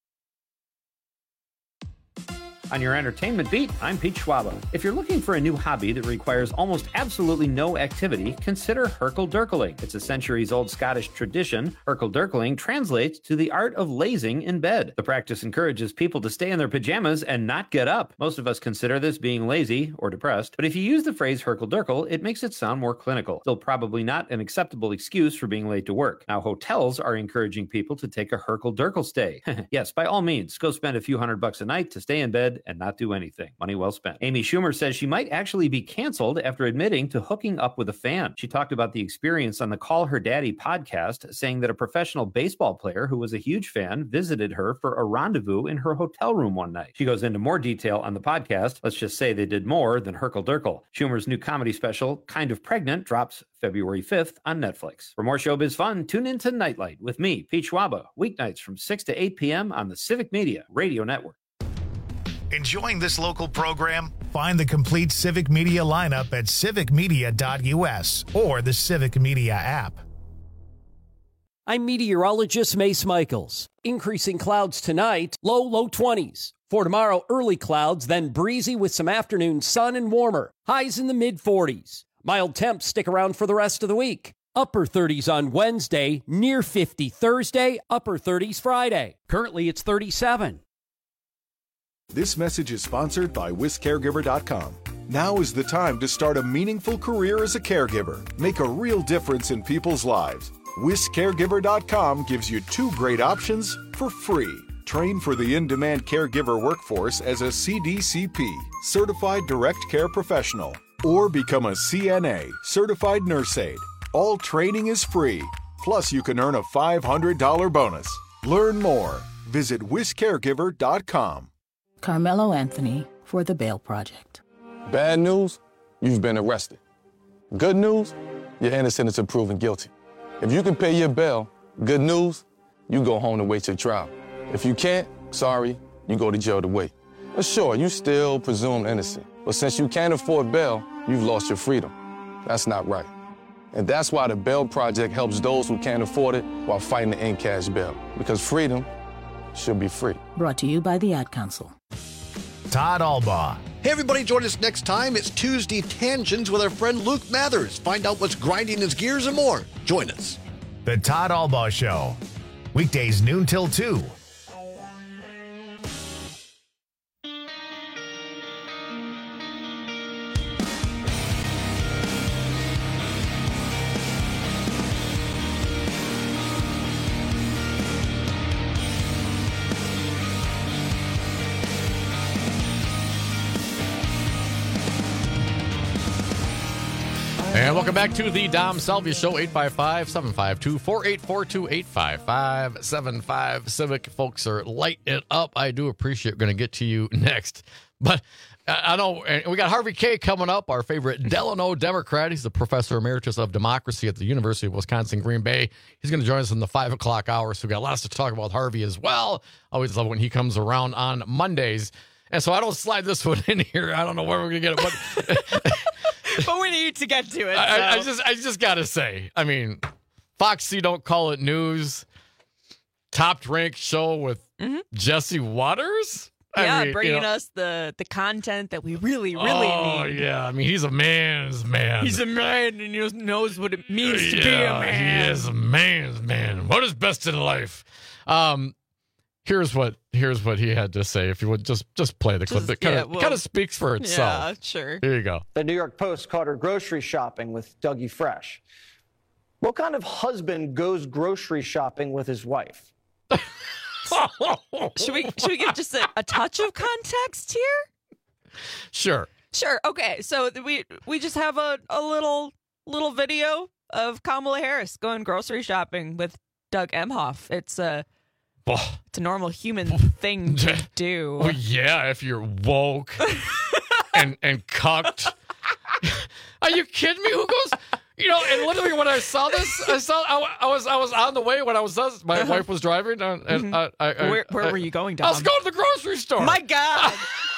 On your entertainment beat, I'm Pete Schwaba. If you're looking for a new hobby that requires almost absolutely no activity, consider Herkel-Durkeling. It's a centuries-old Scottish tradition. Herkel-Durkeling translates to the art of lazing in bed. The practice encourages people to stay in their pajamas and not get up. Most of us consider this being lazy or depressed, but if you use the phrase Herkel-Durkel, it makes it sound more clinical. Still probably not an acceptable excuse for being late to work. Now, hotels are encouraging people to take a Herkel-Durkel stay. Yes, by all means, go spend a few hundred bucks a night to stay in bed and not do anything. Money well spent. Amy Schumer says she might actually be canceled after admitting to hooking up with a fan. She talked about the experience on the Call Her Daddy podcast, saying that a professional baseball player who was a huge fan visited her for a rendezvous in her hotel room one night. She goes into more detail on the podcast. Let's just say they did more than Herkel-Durkel. Schumer's new comedy special, Kind of Pregnant, drops February fifth on Netflix. For more showbiz fun, tune in to Nightlight with me, Pete Schwaba, weeknights from six to eight p.m. on the Civic Media Radio Network. Enjoying this local program? Find the complete Civic Media lineup at civic media dot u s or the Civic Media app. I'm meteorologist Mace Michaels. Increasing clouds tonight, low, low twenties. For tomorrow, early clouds, then breezy with some afternoon sun and warmer. Highs in the mid forties. Mild temps stick around for the rest of the week. Upper thirties on Wednesday, near fifty Thursday, upper thirties Friday. Currently, it's thirty-seven. This message is sponsored by wis caregiver dot com. Now is the time to start a meaningful career as a caregiver. Make a real difference in people's lives. wis caregiver dot com gives you two great options for free. Train for the in-demand caregiver workforce as a C D C P, Certified Direct Care Professional, or become a C N A, Certified Nurse Aide. All training is free. Plus, you can earn a five hundred dollars bonus. Learn more. Visit wis caregiver dot com. Carmelo Anthony for the Bail Project. Bad news, you've been arrested. Good news, you're innocent until proven guilty. If you can pay your bail, good news, you go home to wait your trial. If you can't, sorry, you go to jail to wait. But sure, you still presumed innocent. But since you can't afford bail, you've lost your freedom. That's not right. And that's why the Bail Project helps those who can't afford it while fighting to end cash bail. Because freedom should be free. Brought to you by the Ad Council. Todd Albaugh. Hey, everybody, join us next time. It's Tuesday Tangents with our friend Luke Mathers. Find out what's grinding his gears and more. Join us. The Todd Albaugh Show. Weekdays noon till two. And welcome back to the Dom Salvia Show, eight five five, seven five two, four eight four two, eight five five, seven five. Civic folks are lighting it up. I do appreciate it. Going to get to you next. But I know we got Harvey Kaye coming up, our favorite Delano Democrat. He's the professor emeritus of democracy at the University of Wisconsin, Green Bay. He's going to join us in the five o'clock hour, so we got lots to talk about Harvey as well. Always love when he comes around on Mondays. And so I don't slide this one in here. I don't know where we're going to get it, but but we need to get to it. I, so. I just, I just got to say, I mean, Foxy Don't Call It News, top ranked show with mm-hmm. Jesse Waters. Yeah, I mean, bringing you know, us the, the content that we really, really oh, need. Oh, yeah. I mean, he's a man's man. He's a man, and he knows what it means yeah, to be a man. He is a man's man. What is best in life? Um, here's what here's what he had to say. If you would just just play the clip, Just- it kind yeah, of well, kind of speaks for itself. Yeah, sure. Here you go. The New York Post caught her grocery shopping with Dougie Fresh. What kind of husband goes grocery shopping with his wife? should we should we give just a, a touch of context here? Sure. Sure. Okay. So we we just have a, a little little video of Kamala Harris going grocery shopping with Doug Emhoff. It's a oh. it's a normal human thing to do. Well, yeah, if you're woke and and cucked. Are you kidding me? Who goes? You know, and literally when I saw this, I saw I, I was I was on the way when I was my Uh-huh. wife was driving, and, and Mhm. I, I, I, Where where I, were you going, Dom? I was going to the grocery store. My God.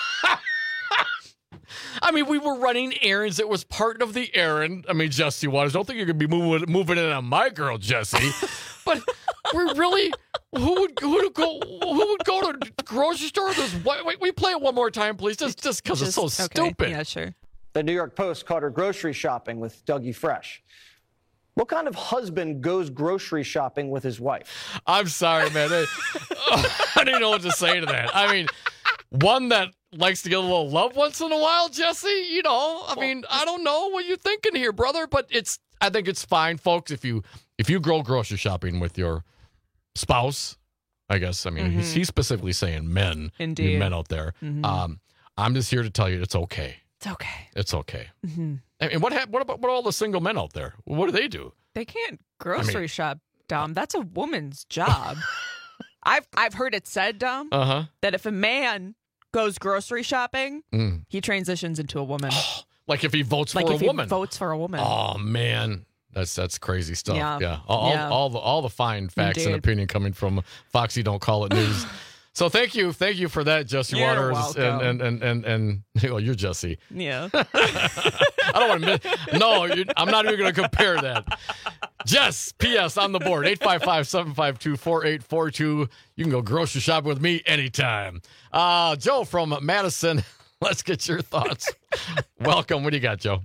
I mean, we were running errands. It was part of the errand. I mean, Jesse Waters, don't think you're going to be moving moving in on my girl, Jesse. But we're really who would who would go who would go to the grocery store? This wait, wait, we play it one more time, please, just just because it's so Just- okay. stupid. Yeah, sure. The New York Post caught her grocery shopping with Dougie Fresh. What kind of husband goes grocery shopping with his wife? I'm sorry, man. I, I didn't know what to say to that. I mean, one that likes to get a little love once in a while, Jesse. You know, I mean, I don't know what you're thinking here, brother, but it's. I think it's fine, folks. If you if you go grocery shopping with your spouse, I guess. I mean, Mhm. he's, he's specifically saying men, Indeed. you men out there. Mhm. Um, I'm just here to tell you it's okay. It's okay. It's okay. hmm And what hap- what about what all the single men out there? What do they do? They can't grocery shop, Dom. That's a woman's job. I've I've heard it said, Dom, Uh huh. that if a man goes grocery shopping, Mm. he transitions into a woman. Like if he votes like for if a woman. he votes for a woman. Oh man, that's that's crazy stuff. Yeah. Yeah, all, Yeah. all, all the all the fine facts and Indeed. opinion coming from Foxy Don't Call It News. So thank you, thank you for that, Jesse You're Waters, welcome. and and and and, and well, you're Jesse. Yeah. I don't want to. Miss, no, you, I'm not even going to compare that. Jess, P S on the board, eight five five, seven five two, four eight four two. You can go grocery shopping with me anytime. Uh, Joe from Madison, let's get your thoughts. Welcome. What do you got, Joe?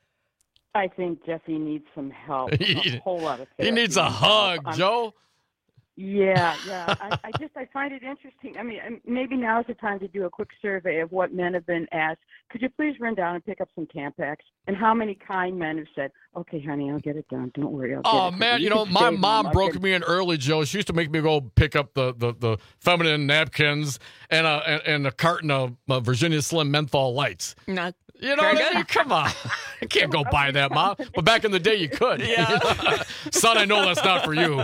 I think Jesse needs some help. A whole lot of He therapy. needs a hug, I'm- Joe. Yeah, yeah. I, I just I find it interesting. I mean, and maybe now is the time to do a quick survey of what men have been asked. Could you please run down and pick up some Tampax? And how many kind men have said, "Okay, honey, I'll get it done. Don't worry, I'll get Oh it done." man, you can know stay my home. mom I'll broke get- me in early, Joe. She used to make me go pick up the the, the feminine napkins and a and, and a carton of uh, Virginia Slim menthol lights. Not You know very what I good. mean? Come on, I can't go buy that, Mom. But back in the day, you could. Yeah. You know? Son, I know that's not for you.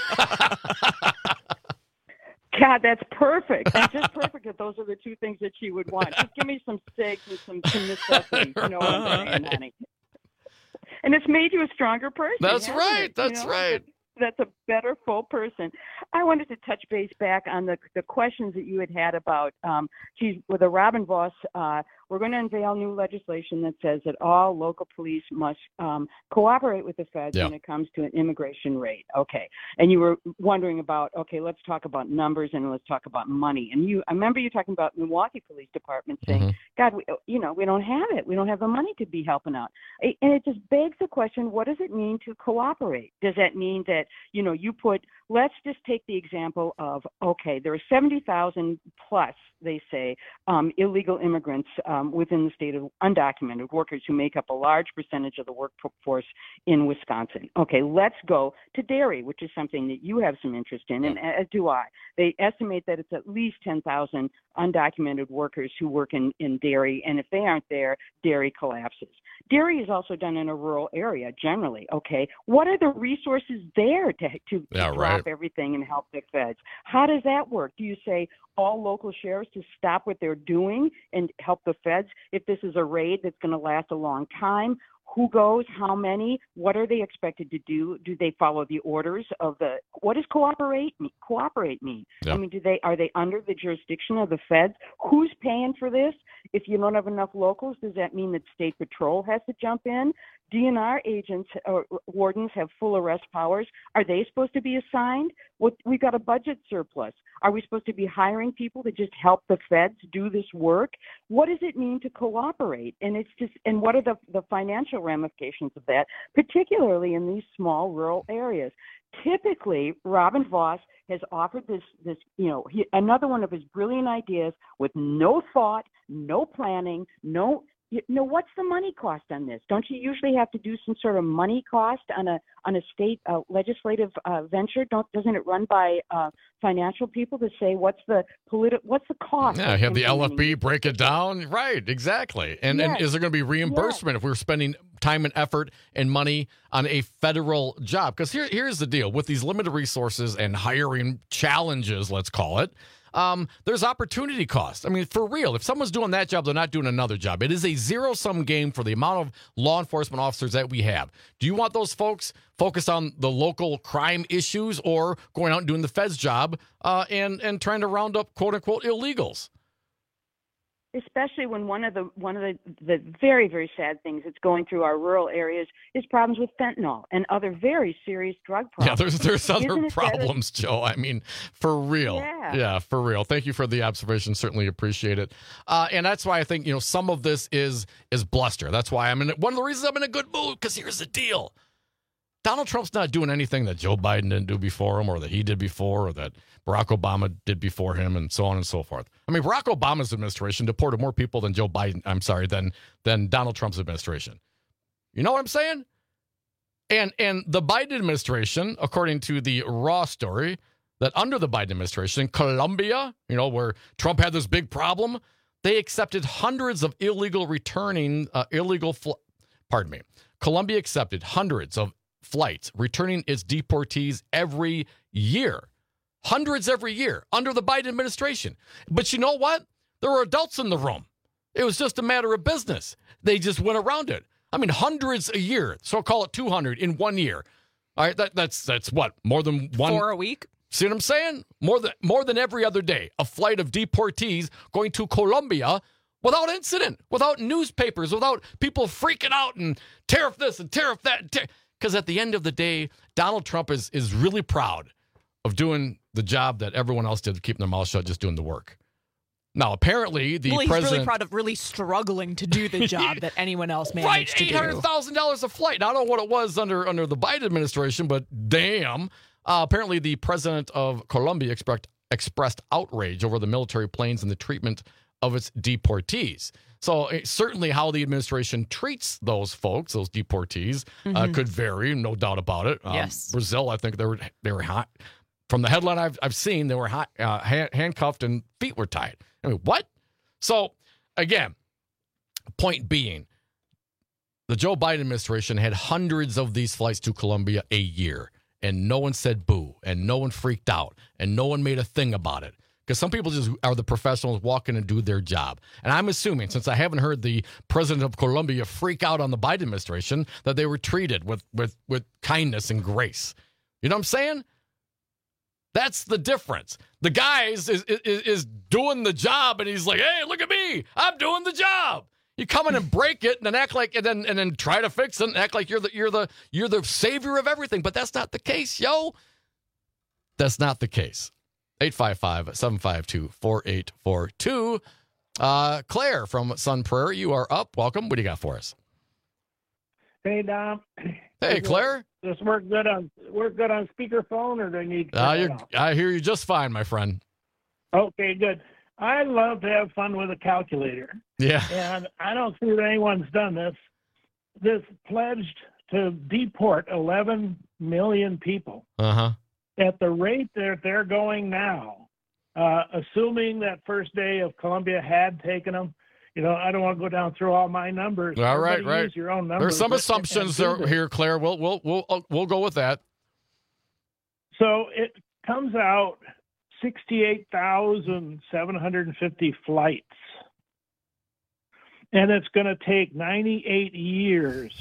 God, that's perfect. That's just perfect that those are the two things that she would want. Just give me some steaks and some, some necessities. You know what I'm saying, honey? And it's made you a stronger person. That's hasn't right. it? You That's know? right. That's a better full person. I wanted to touch base back on the the questions that you had had about, um, geez, with the Robin Voss, uh, we're going to unveil new legislation that says that all local police must um, cooperate with the feds Yeah. when it comes to an immigration rate. Okay. And you were wondering about, okay, let's talk about numbers and let's talk about money. And you, I remember you talking about Milwaukee Police Department saying, Mhm. God, we, you know, we don't have it. We don't have the money to be helping out. It- And it just begs the question, what does it mean to cooperate? Does that mean that, you know, you put, let's just take the example of, okay, there are seventy thousand plus, they say, um, illegal immigrants um, within the state of undocumented workers who make up a large percentage of the workforce in Wisconsin. Okay, let's go to dairy, which is something that you have some interest in, and as do I. They estimate that it's at least ten thousand undocumented workers who work in, in dairy, and if they aren't there, dairy collapses. Dairy is also done in a rural area generally, okay? What are the resources there to, to, to yeah, drop right. everything and help the feds? How does that work? Do you say all local sheriffs to stop what they're doing and help the feds if this is a raid that's going to last a long time? Who goes? How many? What are they expected to do? Do they follow the orders of the? What does cooperate mean? Cooperate mean? Yeah. I mean, do they are they under the jurisdiction of the feds? Who's paying for this? If you don't have enough locals, does that mean that state patrol has to jump in? D N R agents or wardens have full arrest powers. Are they supposed to be assigned? What, we've got a budget surplus. Are we supposed to be hiring people to just help the feds do this work? What does it mean to cooperate? And it's just, and what are the, the financial ramifications of that, particularly in these small rural areas? Typically, Robin Vos has offered this, this you know, he, another one of his brilliant ideas with no thought, no planning, no. You know, what's the money cost on this? Don't you usually have to do some sort of money cost on a on a state uh, legislative uh, venture? Don't doesn't it run by uh, financial people to say what's the politi- what's the cost? Yeah, have the L F B break it down, right? Exactly. And yes. and is there going to be reimbursement yes. if we're spending time and effort and money on a federal job? Because here here's the deal with these limited resources and hiring challenges, let's call it. Um, there's opportunity cost. I mean, for real, if someone's doing that job, they're not doing another job. It is a zero-sum game for the amount of law enforcement officers that we have. Do you want those folks focused on the local crime issues or going out and doing the feds job uh, and, and trying to round up, quote-unquote, illegals? Especially when one of the one of the, the very, very sad things that's going through our rural areas is problems with fentanyl and other very serious drug problems. Yeah, there's there's other Isn't problems, better? Joe. I mean, for real. Yeah. yeah, for real. Thank you for the observation. Certainly appreciate it. Uh, and that's why I think, you know, some of this is is bluster. That's why I'm in one of the reasons I'm in a good mood, because here's the deal. Donald Trump's not doing anything that Joe Biden didn't do before him or that he did before or that Barack Obama did before him and so on and so forth. I mean, Barack Obama's administration deported more people than Joe Biden, I'm sorry, than than Donald Trump's administration. You know what I'm saying? And and the Biden administration, according to the Raw story, that under the Biden administration, Colombia, you know, where Trump had this big problem, they accepted hundreds of illegal returning, uh, illegal, fl- pardon me, Colombia accepted hundreds of flights returning its deportees every year. Hundreds every year under the Biden administration. But you know what? There were adults in the room. It was just a matter of business. They just went around it. I mean, hundreds a year. So call it two hundred in one year. All right, that, that's that's what? More than one? For a week? See what I'm saying? More than more than every other day. A flight of deportees going to Colombia without incident, without newspapers, without people freaking out and tariff this and tariff that. Because at the end of the day, Donald Trump is is really proud of doing the job that everyone else did, keeping their mouth shut, just doing the work. Now, apparently, the well, he's president... really proud of really struggling to do the job that anyone else managed right, to do. eight hundred thousand dollars a flight. Now, I don't know what it was under, under the Biden administration, but damn. Uh, apparently, the president of Colombia expressed, expressed outrage over the military planes and the treatment of its deportees. So uh, certainly how the administration treats those folks, those deportees, mm-hmm. uh, could vary, no doubt about it. Um, yes. Brazil, I think they were they were hot. From the headline I've I've seen, they were hot, uh, hand, handcuffed and feet were tied. I mean, what? So again, point being, the Joe Biden administration had hundreds of these flights to Colombia a year, and no one said boo, and no one freaked out, and no one made a thing about it. Because some people just are the professionals, walk in and do their job. And I'm assuming, since I haven't heard the president of Colombia freak out on the Biden administration, that they were treated with with with kindness and grace. You know what I'm saying? That's the difference. The guy is, is, is, is doing the job, and he's like, hey, look at me. I'm doing the job. You come in and break it and then act like and then and then try to fix it and act like you're the you're the you're the savior of everything. But that's not the case, yo. That's not the case. eight five five, seven five two, four eight four two. Uh, Claire from Sun Prairie, you are up. Welcome. What do you got for us? Hey, Dom. Hey, Claire. Does this work good on work good on speakerphone, or do I need to uh, you're, I hear you just fine, my friend. Okay, good. I love to have fun with a calculator. Yeah. And I don't see that anyone's done this. This pledged to deport eleven million people. Uh-huh. At the rate that they're going now, uh, assuming that first day of Columbia had taken them. You know, I don't want to go down through all my numbers. All right, Everybody right. use your own numbers. There's some and- assumptions and do there this. here, Claire. We'll we'll we'll uh, we'll go with that. So it comes out sixty-eight thousand seven hundred fifty flights. And it's going to take ninety-eight years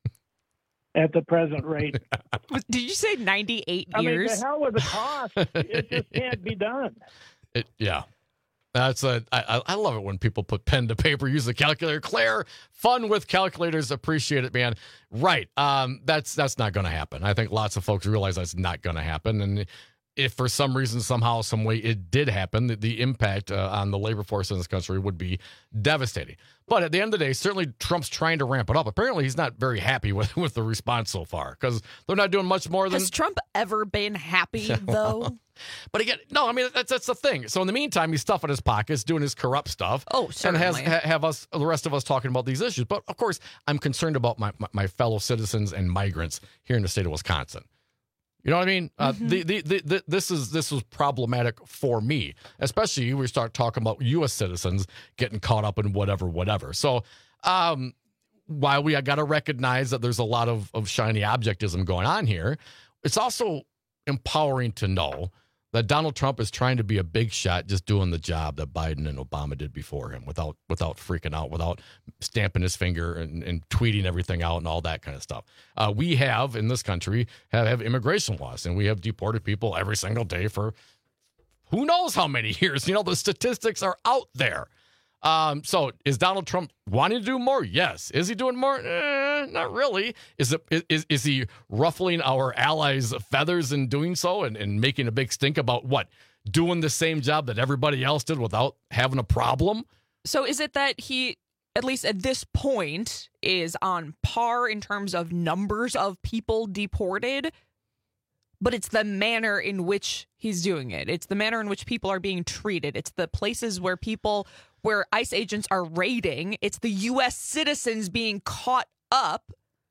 at the present rate. Did you say ninety-eight I mean, years? the hell with the cost. It just can't be done. It, yeah. That's a, I, I love it when people put pen to paper, use the calculator. Claire, fun with calculators. Appreciate it, man. Right. Um, that's that's not going to happen. I think lots of folks realize that's not going to happen. And if for some reason, somehow, some way it did happen, the, the impact uh, on the labor force in this country would be devastating. But at the end of the day, certainly Trump's trying to ramp it up. Apparently, he's not very happy with, with the response so far because they're not doing much more than. Has Trump ever been happy, though? But again, no, I mean, that's that's the thing. So in the meantime, he's stuffing his pockets, doing his corrupt stuff. Oh, certainly. And has ha, have us, the rest of us, talking about these issues. But of course, I'm concerned about my, my, my fellow citizens and migrants here in the state of Wisconsin. You know what I mean? Uh, Mm-hmm. the, the, the, the, this is this was problematic for me, especially we start talking about U S citizens getting caught up in whatever, whatever. So um, while we got to recognize that there's a lot of, of shiny objectism going on here, it's also empowering to know that Donald Trump is trying to be a big shot, just doing the job that Biden and Obama did before him without without freaking out, without stamping his finger and, and tweeting everything out and all that kind of stuff. Uh, we have, in this country, have, have immigration laws, and we have deported people every single day for who knows how many years. You know, the statistics are out there. Um, so is Donald Trump wanting to do more? Yes. Is he doing more? Eh, not really. Is it is is he ruffling our allies' feathers in doing so and, and making a big stink about what? Doing the same job that everybody else did without having a problem? So is it that he, at least at this point, is on par in terms of numbers of people deported? But it's the manner in which he's doing it. It's the manner in which people are being treated. It's the places where people, where ICE agents are raiding. It's the U S citizens being caught up.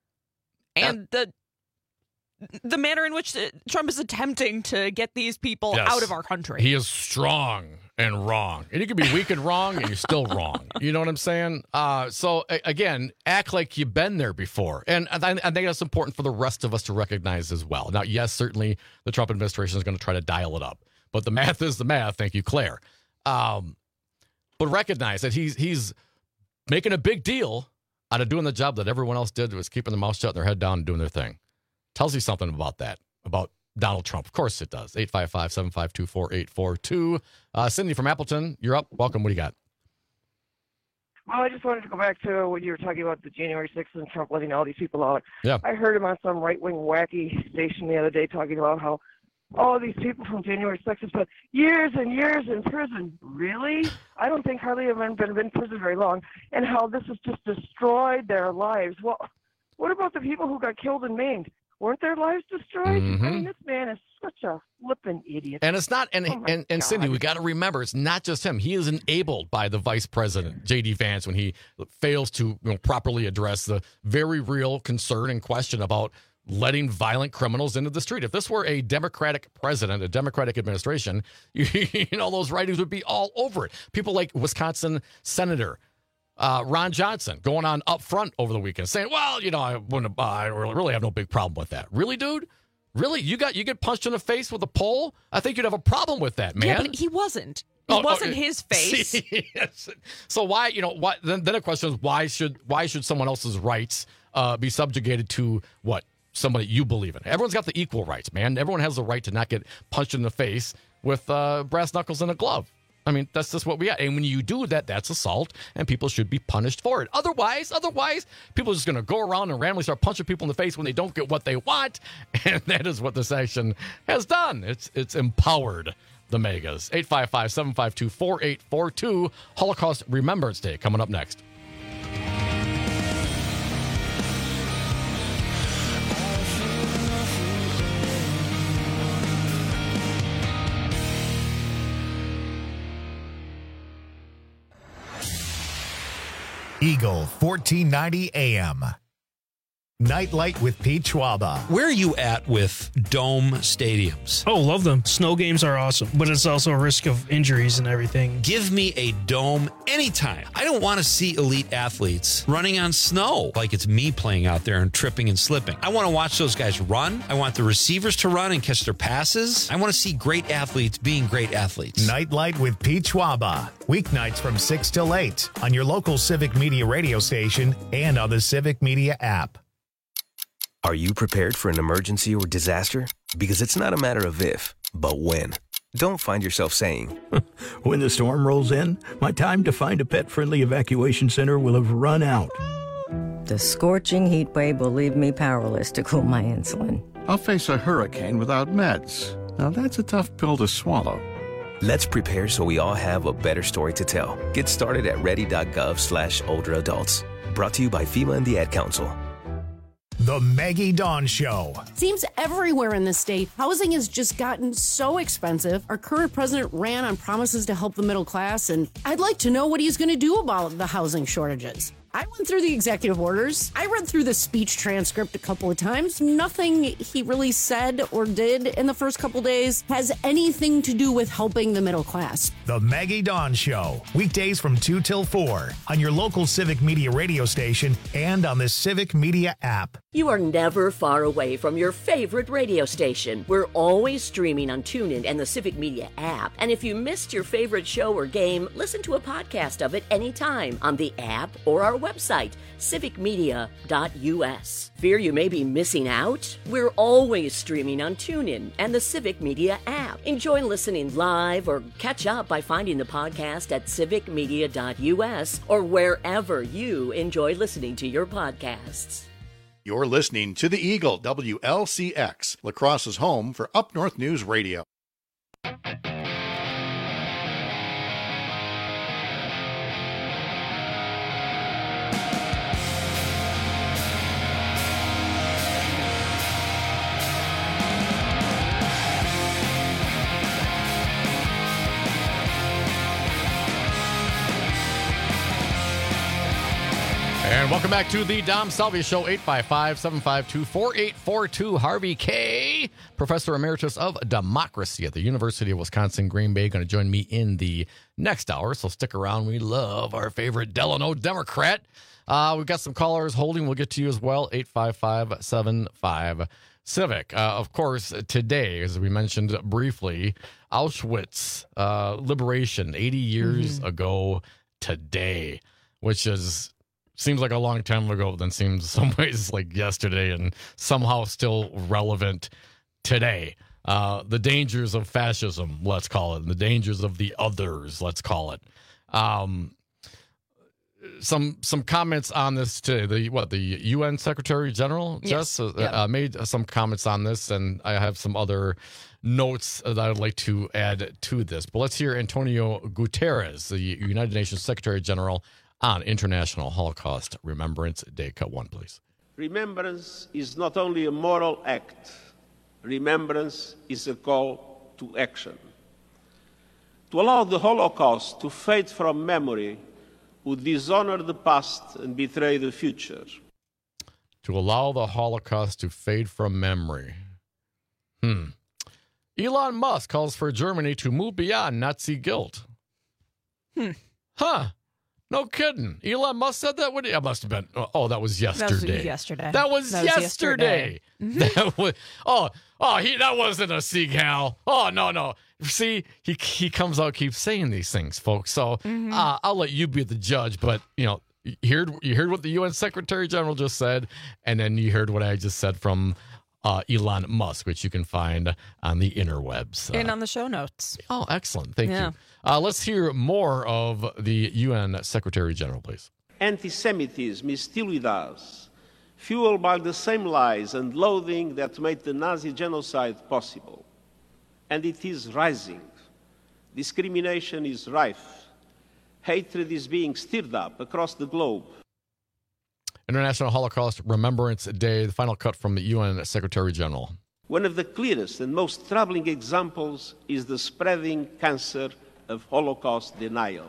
And the the manner in which Trump is attempting to get these people Yes. out of our country. He is strong and wrong. And you can be weak and wrong, and you're still wrong. You know what I'm saying? Uh, so, a- again, act like you've been there before. And I, I think that's important for the rest of us to recognize as well. Now, yes, certainly the Trump administration is going to try to dial it up. But the math is the math. Thank you, Claire. Um, but recognize that he's he's making a big deal out of doing the job that everyone else did, was keeping their mouth shut and their head down and doing their thing. Tells you something about that, about Donald Trump. Of course it does. eight five five, seven five two, four eight four two. Uh, Cindy from Appleton, you're up. Welcome. What do you got? Well, I just wanted to go back to when you were talking about the January sixth and Trump letting all these people out. Yeah. I heard him on some right-wing wacky station the other day talking about how all these people from January sixth have spent years and years in prison. Really? I don't think hardly have been, been in prison very long. And how this has just destroyed their lives. Well, what about the people who got killed and maimed? Weren't their lives destroyed? Mhm. I mean, this man is such a flippin' idiot. And it's not, and Oh my and, and Cindy, God. we got to remember, it's not just him. He is enabled by the vice president, J D Vance, when he fails to you know, properly address the very real concern and question about letting violent criminals into the street. If this were a Democratic president, a Democratic administration, you, you know, those writings would be all over it. People like Wisconsin Senator Uh, Ron Johnson going on up front over the weekend saying, well, you know, I wouldn't, I really have no big problem with that. Really, dude? Really? You got, you get punched in the face with a pole? I think you'd have a problem with that, man. Yeah, but he wasn't. It Oh, oh, wasn't uh, his face. see, yes. So why, you know, why, then, then the question is, why should, why should someone else's rights uh, be subjugated to what? Somebody you believe in. Everyone's got the equal rights, man. Everyone has the right to not get punched in the face with uh, brass knuckles and a glove. I mean, that's just what we got. And when you do that, that's assault, and people should be punished for it. Otherwise, otherwise, people are just going to go around and randomly start punching people in the face when they don't get what they want. And that is what this action has done. It's it's empowered the megas. eight five five, seven five two, four eight four two. Holocaust Remembrance Day coming up next. Eagle fourteen ninety A M. Nightlight with Pete Schwaba. Where are you at with dome stadiums? Oh, love them. Snow games are awesome, but it's also a risk of injuries and everything. Give me a dome anytime. I don't want to see elite athletes running on snow like it's me playing out there and tripping and slipping. I want to watch those guys run. I want the receivers to run and catch their passes. I want to see great athletes being great athletes. Nightlight with Pete Schwaba. Weeknights from six till eight on your local Civic Media radio station and on the Civic Media app. Are you prepared for an emergency or disaster? Because it's not a matter of if, but when. Don't find yourself saying, when the storm rolls in, my time to find a pet-friendly evacuation center will have run out. The scorching heat wave will leave me powerless to cool my insulin. I'll face a hurricane without meds. Now that's a tough pill to swallow. Let's prepare so we all have a better story to tell. Get started at ready.gov slash older adults. Brought to you by FEMA and the Ad Council. The Maggie Dawn Show. Seems everywhere in the state, housing has just gotten so expensive. Our current president ran on promises to help the middle class, and I'd like to know what he's going to do about the housing shortages. I went through the executive orders. I read through the speech transcript a couple of times. Nothing he really said or did in the first couple days has anything to do with helping the middle class. The Maggie Dawn Show. Weekdays from two till four on your local Civic Media radio station and on the Civic Media app. You are never far away from your favorite radio station. We're always streaming on TuneIn and the Civic Media app. And if you missed your favorite show or game, listen to a podcast of it anytime on the app or our website, civic media dot u s. Fear you may be missing out? We're always streaming on TuneIn and the Civic Media app. Enjoy listening live or catch up by finding the podcast at civic media dot u s or wherever you enjoy listening to your podcasts. You're listening to the Eagle, W L C X, La Crosse's home for Up North News Radio. And welcome back to the Dom Salvia Show, eight five five, seven five two, four eight four two. Harvey Kaye, Professor Emeritus of Democracy at the University of Wisconsin, Green Bay, going to join me in the next hour, so stick around. We love our favorite Delano Democrat. Uh, we've got some callers holding. We'll get to you as well, eight five five, seven five, Civic. Uh, of course, today, as we mentioned briefly, Auschwitz, uh, liberation, eighty years mm-hmm. ago today, which is... seems like a long time ago, but then seems some ways like yesterday and somehow still relevant today. Uh, the dangers of fascism, let's call it, and the dangers of the others, let's call it. Um, some some comments on this today. The what the U N Secretary General yes. Jess uh, yep. uh, made some comments on this, and I have some other notes that I'd like to add to this. But let's hear Antonio Guterres, the United Nations Secretary General, on International Holocaust Remembrance Day. Cut one, please. Remembrance is not only a moral act. Remembrance is a call to action. To allow the Holocaust to fade from memory would dishonor the past and betray the future. To allow the Holocaust to fade from memory. Hmm. Elon Musk calls for Germany to move beyond Nazi guilt. Hmm. Huh. No kidding. Elon Musk said that? What? That must have been. Oh, that was yesterday. That was yesterday. That was that was yesterday. yesterday. That was. Oh, oh, he. That wasn't a Seagal. Oh, no, no. See, he he comes out, keeps saying these things, folks. So mm-hmm. uh, I'll let you be the judge. But you know, you heard you heard what the U N Secretary General just said, and then you heard what I just said from uh, Elon Musk, which you can find on the interwebs and uh, on the show notes. Oh, excellent. Thank yeah. you. Uh, let's hear more of the U N Secretary General, please. Anti-Semitism is still with us, fueled by the same lies and loathing that made the Nazi genocide possible. And it is rising. Discrimination is rife. Hatred is being stirred up across the globe. International Holocaust Remembrance Day, the final cut from the U N Secretary General. One of the clearest and most troubling examples is the spreading cancer of Holocaust denial.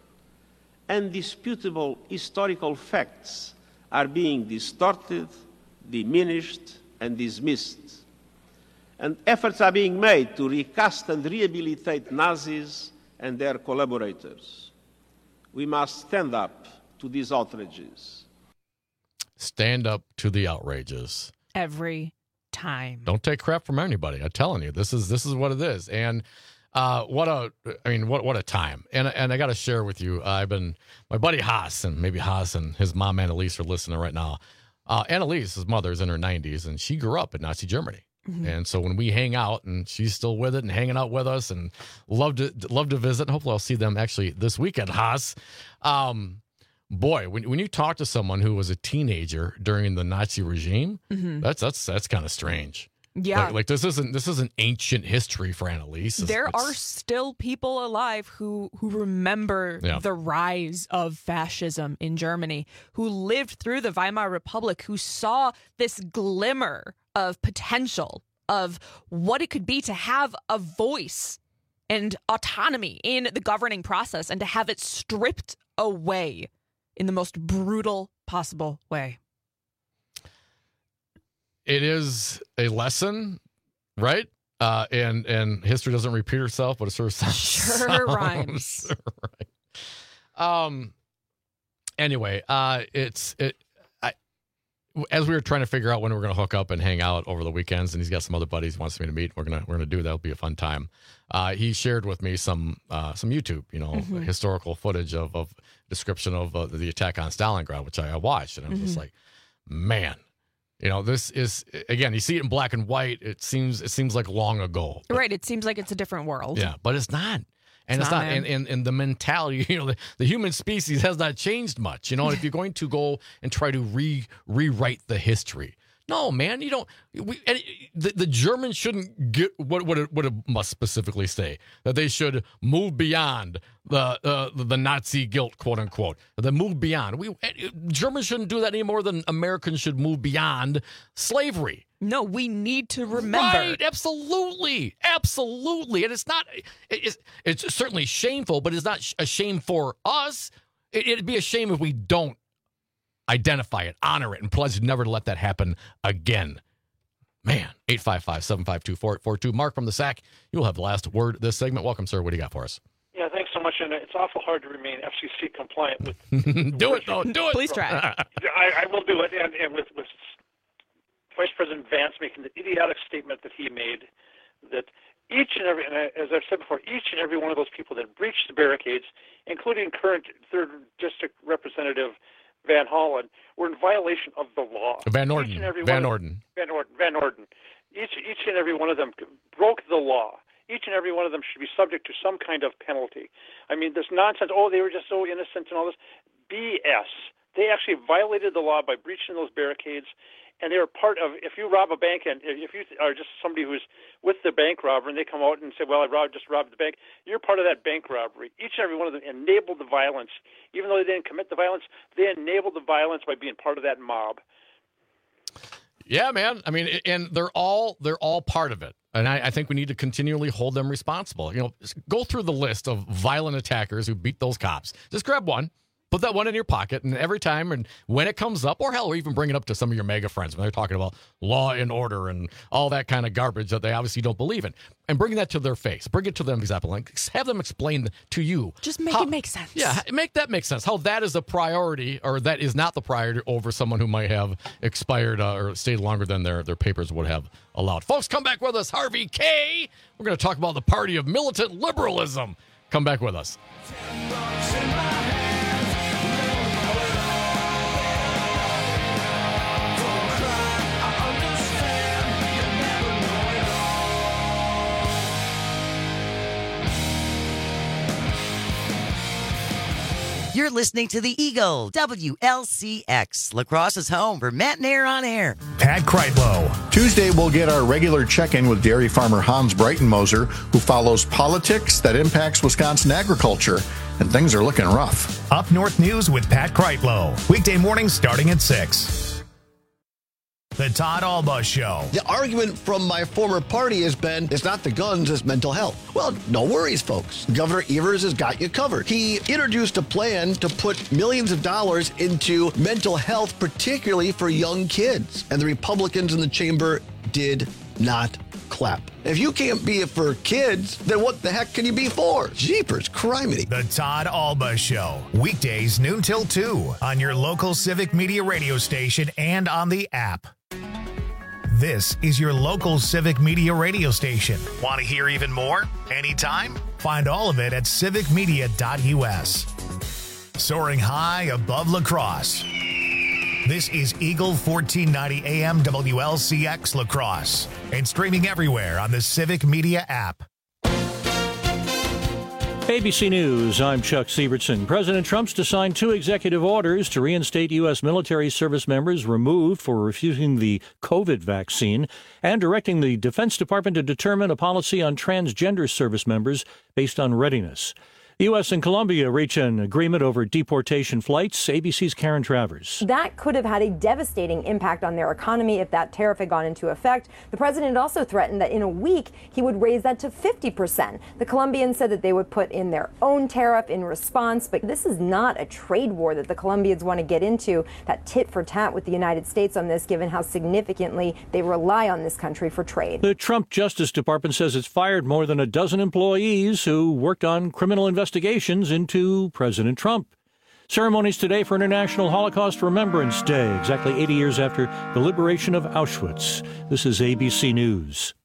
Undisputable historical facts are being distorted, diminished, and dismissed. And efforts are being made to recast and rehabilitate Nazis and their collaborators. We must stand up to these outrages. Stand up to the outrages. Every time. Don't take crap from anybody. I'm telling you, this is this is what it is. And uh, what a, I mean, what what a time. And and I got to share with you. Uh, I've been my buddy Haas, and maybe Haas and his mom Annalise are listening right now. Uh, Annalise, his mother's in her nineties, and she grew up in Nazi Germany. Mm-hmm. And so when we hang out, and she's still with it and hanging out with us, and love to love to visit. And hopefully, I'll see them actually this weekend. Haas, um, boy, when when you talk to someone who was a teenager during the Nazi regime, mm-hmm. that's that's that's kind of strange. Yeah, like, like this isn't this isn't ancient history for Annalise. It's, there it's, are still people alive who who remember yeah. the rise of fascism in Germany, who lived through the Weimar Republic, who saw this glimmer of potential of what it could be to have a voice and autonomy in the governing process, and to have it stripped away in the most brutal possible way. It is a lesson, right? Uh, and and history doesn't repeat itself, but it sort of sounds sure rhymes. Right. Um. Anyway, uh, it's it. I, as we were trying to figure out when we we're going to hook up and hang out over the weekends, and he's got some other buddies he wants me to meet. We're gonna we're gonna do that. It'll be a fun time. Uh, he shared with me some uh, some YouTube, you know, mm-hmm. historical footage of of description of uh, the attack on Stalingrad, which I watched, and I was mm-hmm. just like, man. You know, this is, again, you see it in black and white. It seems it seems like long ago. But, right. It seems like it's a different world. Yeah, but it's not. And it's, it's not. not and, and, and the mentality, you know, the, the human species has not changed much. You know, if you're going to go and try to re rewrite the history. No, man, you don't. We, and the, the Germans shouldn't get what what it, what it must specifically say, that they should move beyond the uh, the Nazi guilt, quote unquote. They move beyond. We Germans shouldn't do that any more than Americans should move beyond slavery. No, we need to remember. Right, absolutely, absolutely. And it's not. It's it's certainly shameful, but it's not a shame for us. It, it'd be a shame if we don't identify it, honor it, and pledge never to let that happen again. Man, eight five five, seven five two, four eight four two. Mark from the S A C, you'll have the last word this segment. Welcome, sir. What do you got for us? Yeah, thanks so much. And it's awful hard to remain F C C compliant with. do it, though. Do it. Please try. I, I will do it. And, and with, with Vice President Vance making the idiotic statement that he made, that each and every, and as I've said before, each and every one of those people that breached the barricades, including current third District Representative Van Hollen, were in violation of the law. Van Orden. Van Orden. Van Orden. Van Orden. Each, each and every one of them broke the law. Each and every one of them should be subject to some kind of penalty. I mean, this nonsense, oh, they were just so innocent and all this. B S. They actually violated the law by breaching those barricades, and they were part of, if you rob a bank, and if you are just somebody who's with the bank robber, and they come out and say, well, I robbed, just robbed the bank, you're part of that bank robbery. Each and every one of them enabled the violence. Even though they didn't commit the violence, they enabled the violence by being part of that mob. Yeah, man. I mean, and they're all they're all part of it. And I, I think we need to continually hold them responsible. You know, go through the list of violent attackers who beat those cops. Just grab one. Put that one in your pocket, and every time and when it comes up, or hell, or even bring it up to some of your mega friends when they're talking about law and order and all that kind of garbage that they obviously don't believe in, and bring that to their face. Bring it to them, example, and have them explain to you. Just make how, it make sense. Yeah, make that make sense. How that is a priority, or that is not the priority over someone who might have expired uh, or stayed longer than their, their papers would have allowed. Folks, come back with us. Harvey K. We're going to talk about the party of militant liberalism. Come back with us. You're listening to the Eagle, W L C X, La Crosse's home for Matt Nair on Air. Pat Kreitlow. Tuesday, we'll get our regular check-in with dairy farmer Hans Breitenmoser, who follows politics that impacts Wisconsin agriculture, and things are looking rough. Up North News with Pat Kreitlow. Weekday mornings starting at six. The Todd Alba Show. The argument from my former party has been, it's not the guns, it's mental health. Well, no worries, folks. Governor Evers has got you covered. He introduced a plan to put millions of dollars into mental health, particularly for young kids. And the Republicans in the chamber did not clap. If you can't be it for kids, then what the heck can you be for? Jeepers criminy. The Todd Alba Show. Weekdays noon till two on your local Civic Media radio station and on the app. This is your local Civic Media radio station. Want to hear even more? Anytime? Find all of it at civic media dot u s. Soaring high above La Crosse. This is Eagle fourteen ninety A M W L C X La Crosse and streaming everywhere on the Civic Media app. A B C News, I'm Chuck Siebertson. President Trump's to sign two executive orders to reinstate U S military service members removed for refusing the COVID vaccine and directing the Defense Department to determine a policy on transgender service members based on readiness. The U S and Colombia reach an agreement over deportation flights. A B C's Karen Travers. That could have had a devastating impact on their economy if that tariff had gone into effect. The president also threatened that in a week he would raise that to fifty percent. The Colombians said that they would put in their own tariff in response, but this is not a trade war that the Colombians want to get into, that tit for tat with the United States on this, given how significantly they rely on this country for trade. The Trump Justice Department says it's fired more than a dozen employees who worked on criminal investigations. Investigations into President Trump. Ceremonies today for International Holocaust Remembrance Day, exactly eighty years after the liberation of Auschwitz. This is A B C News.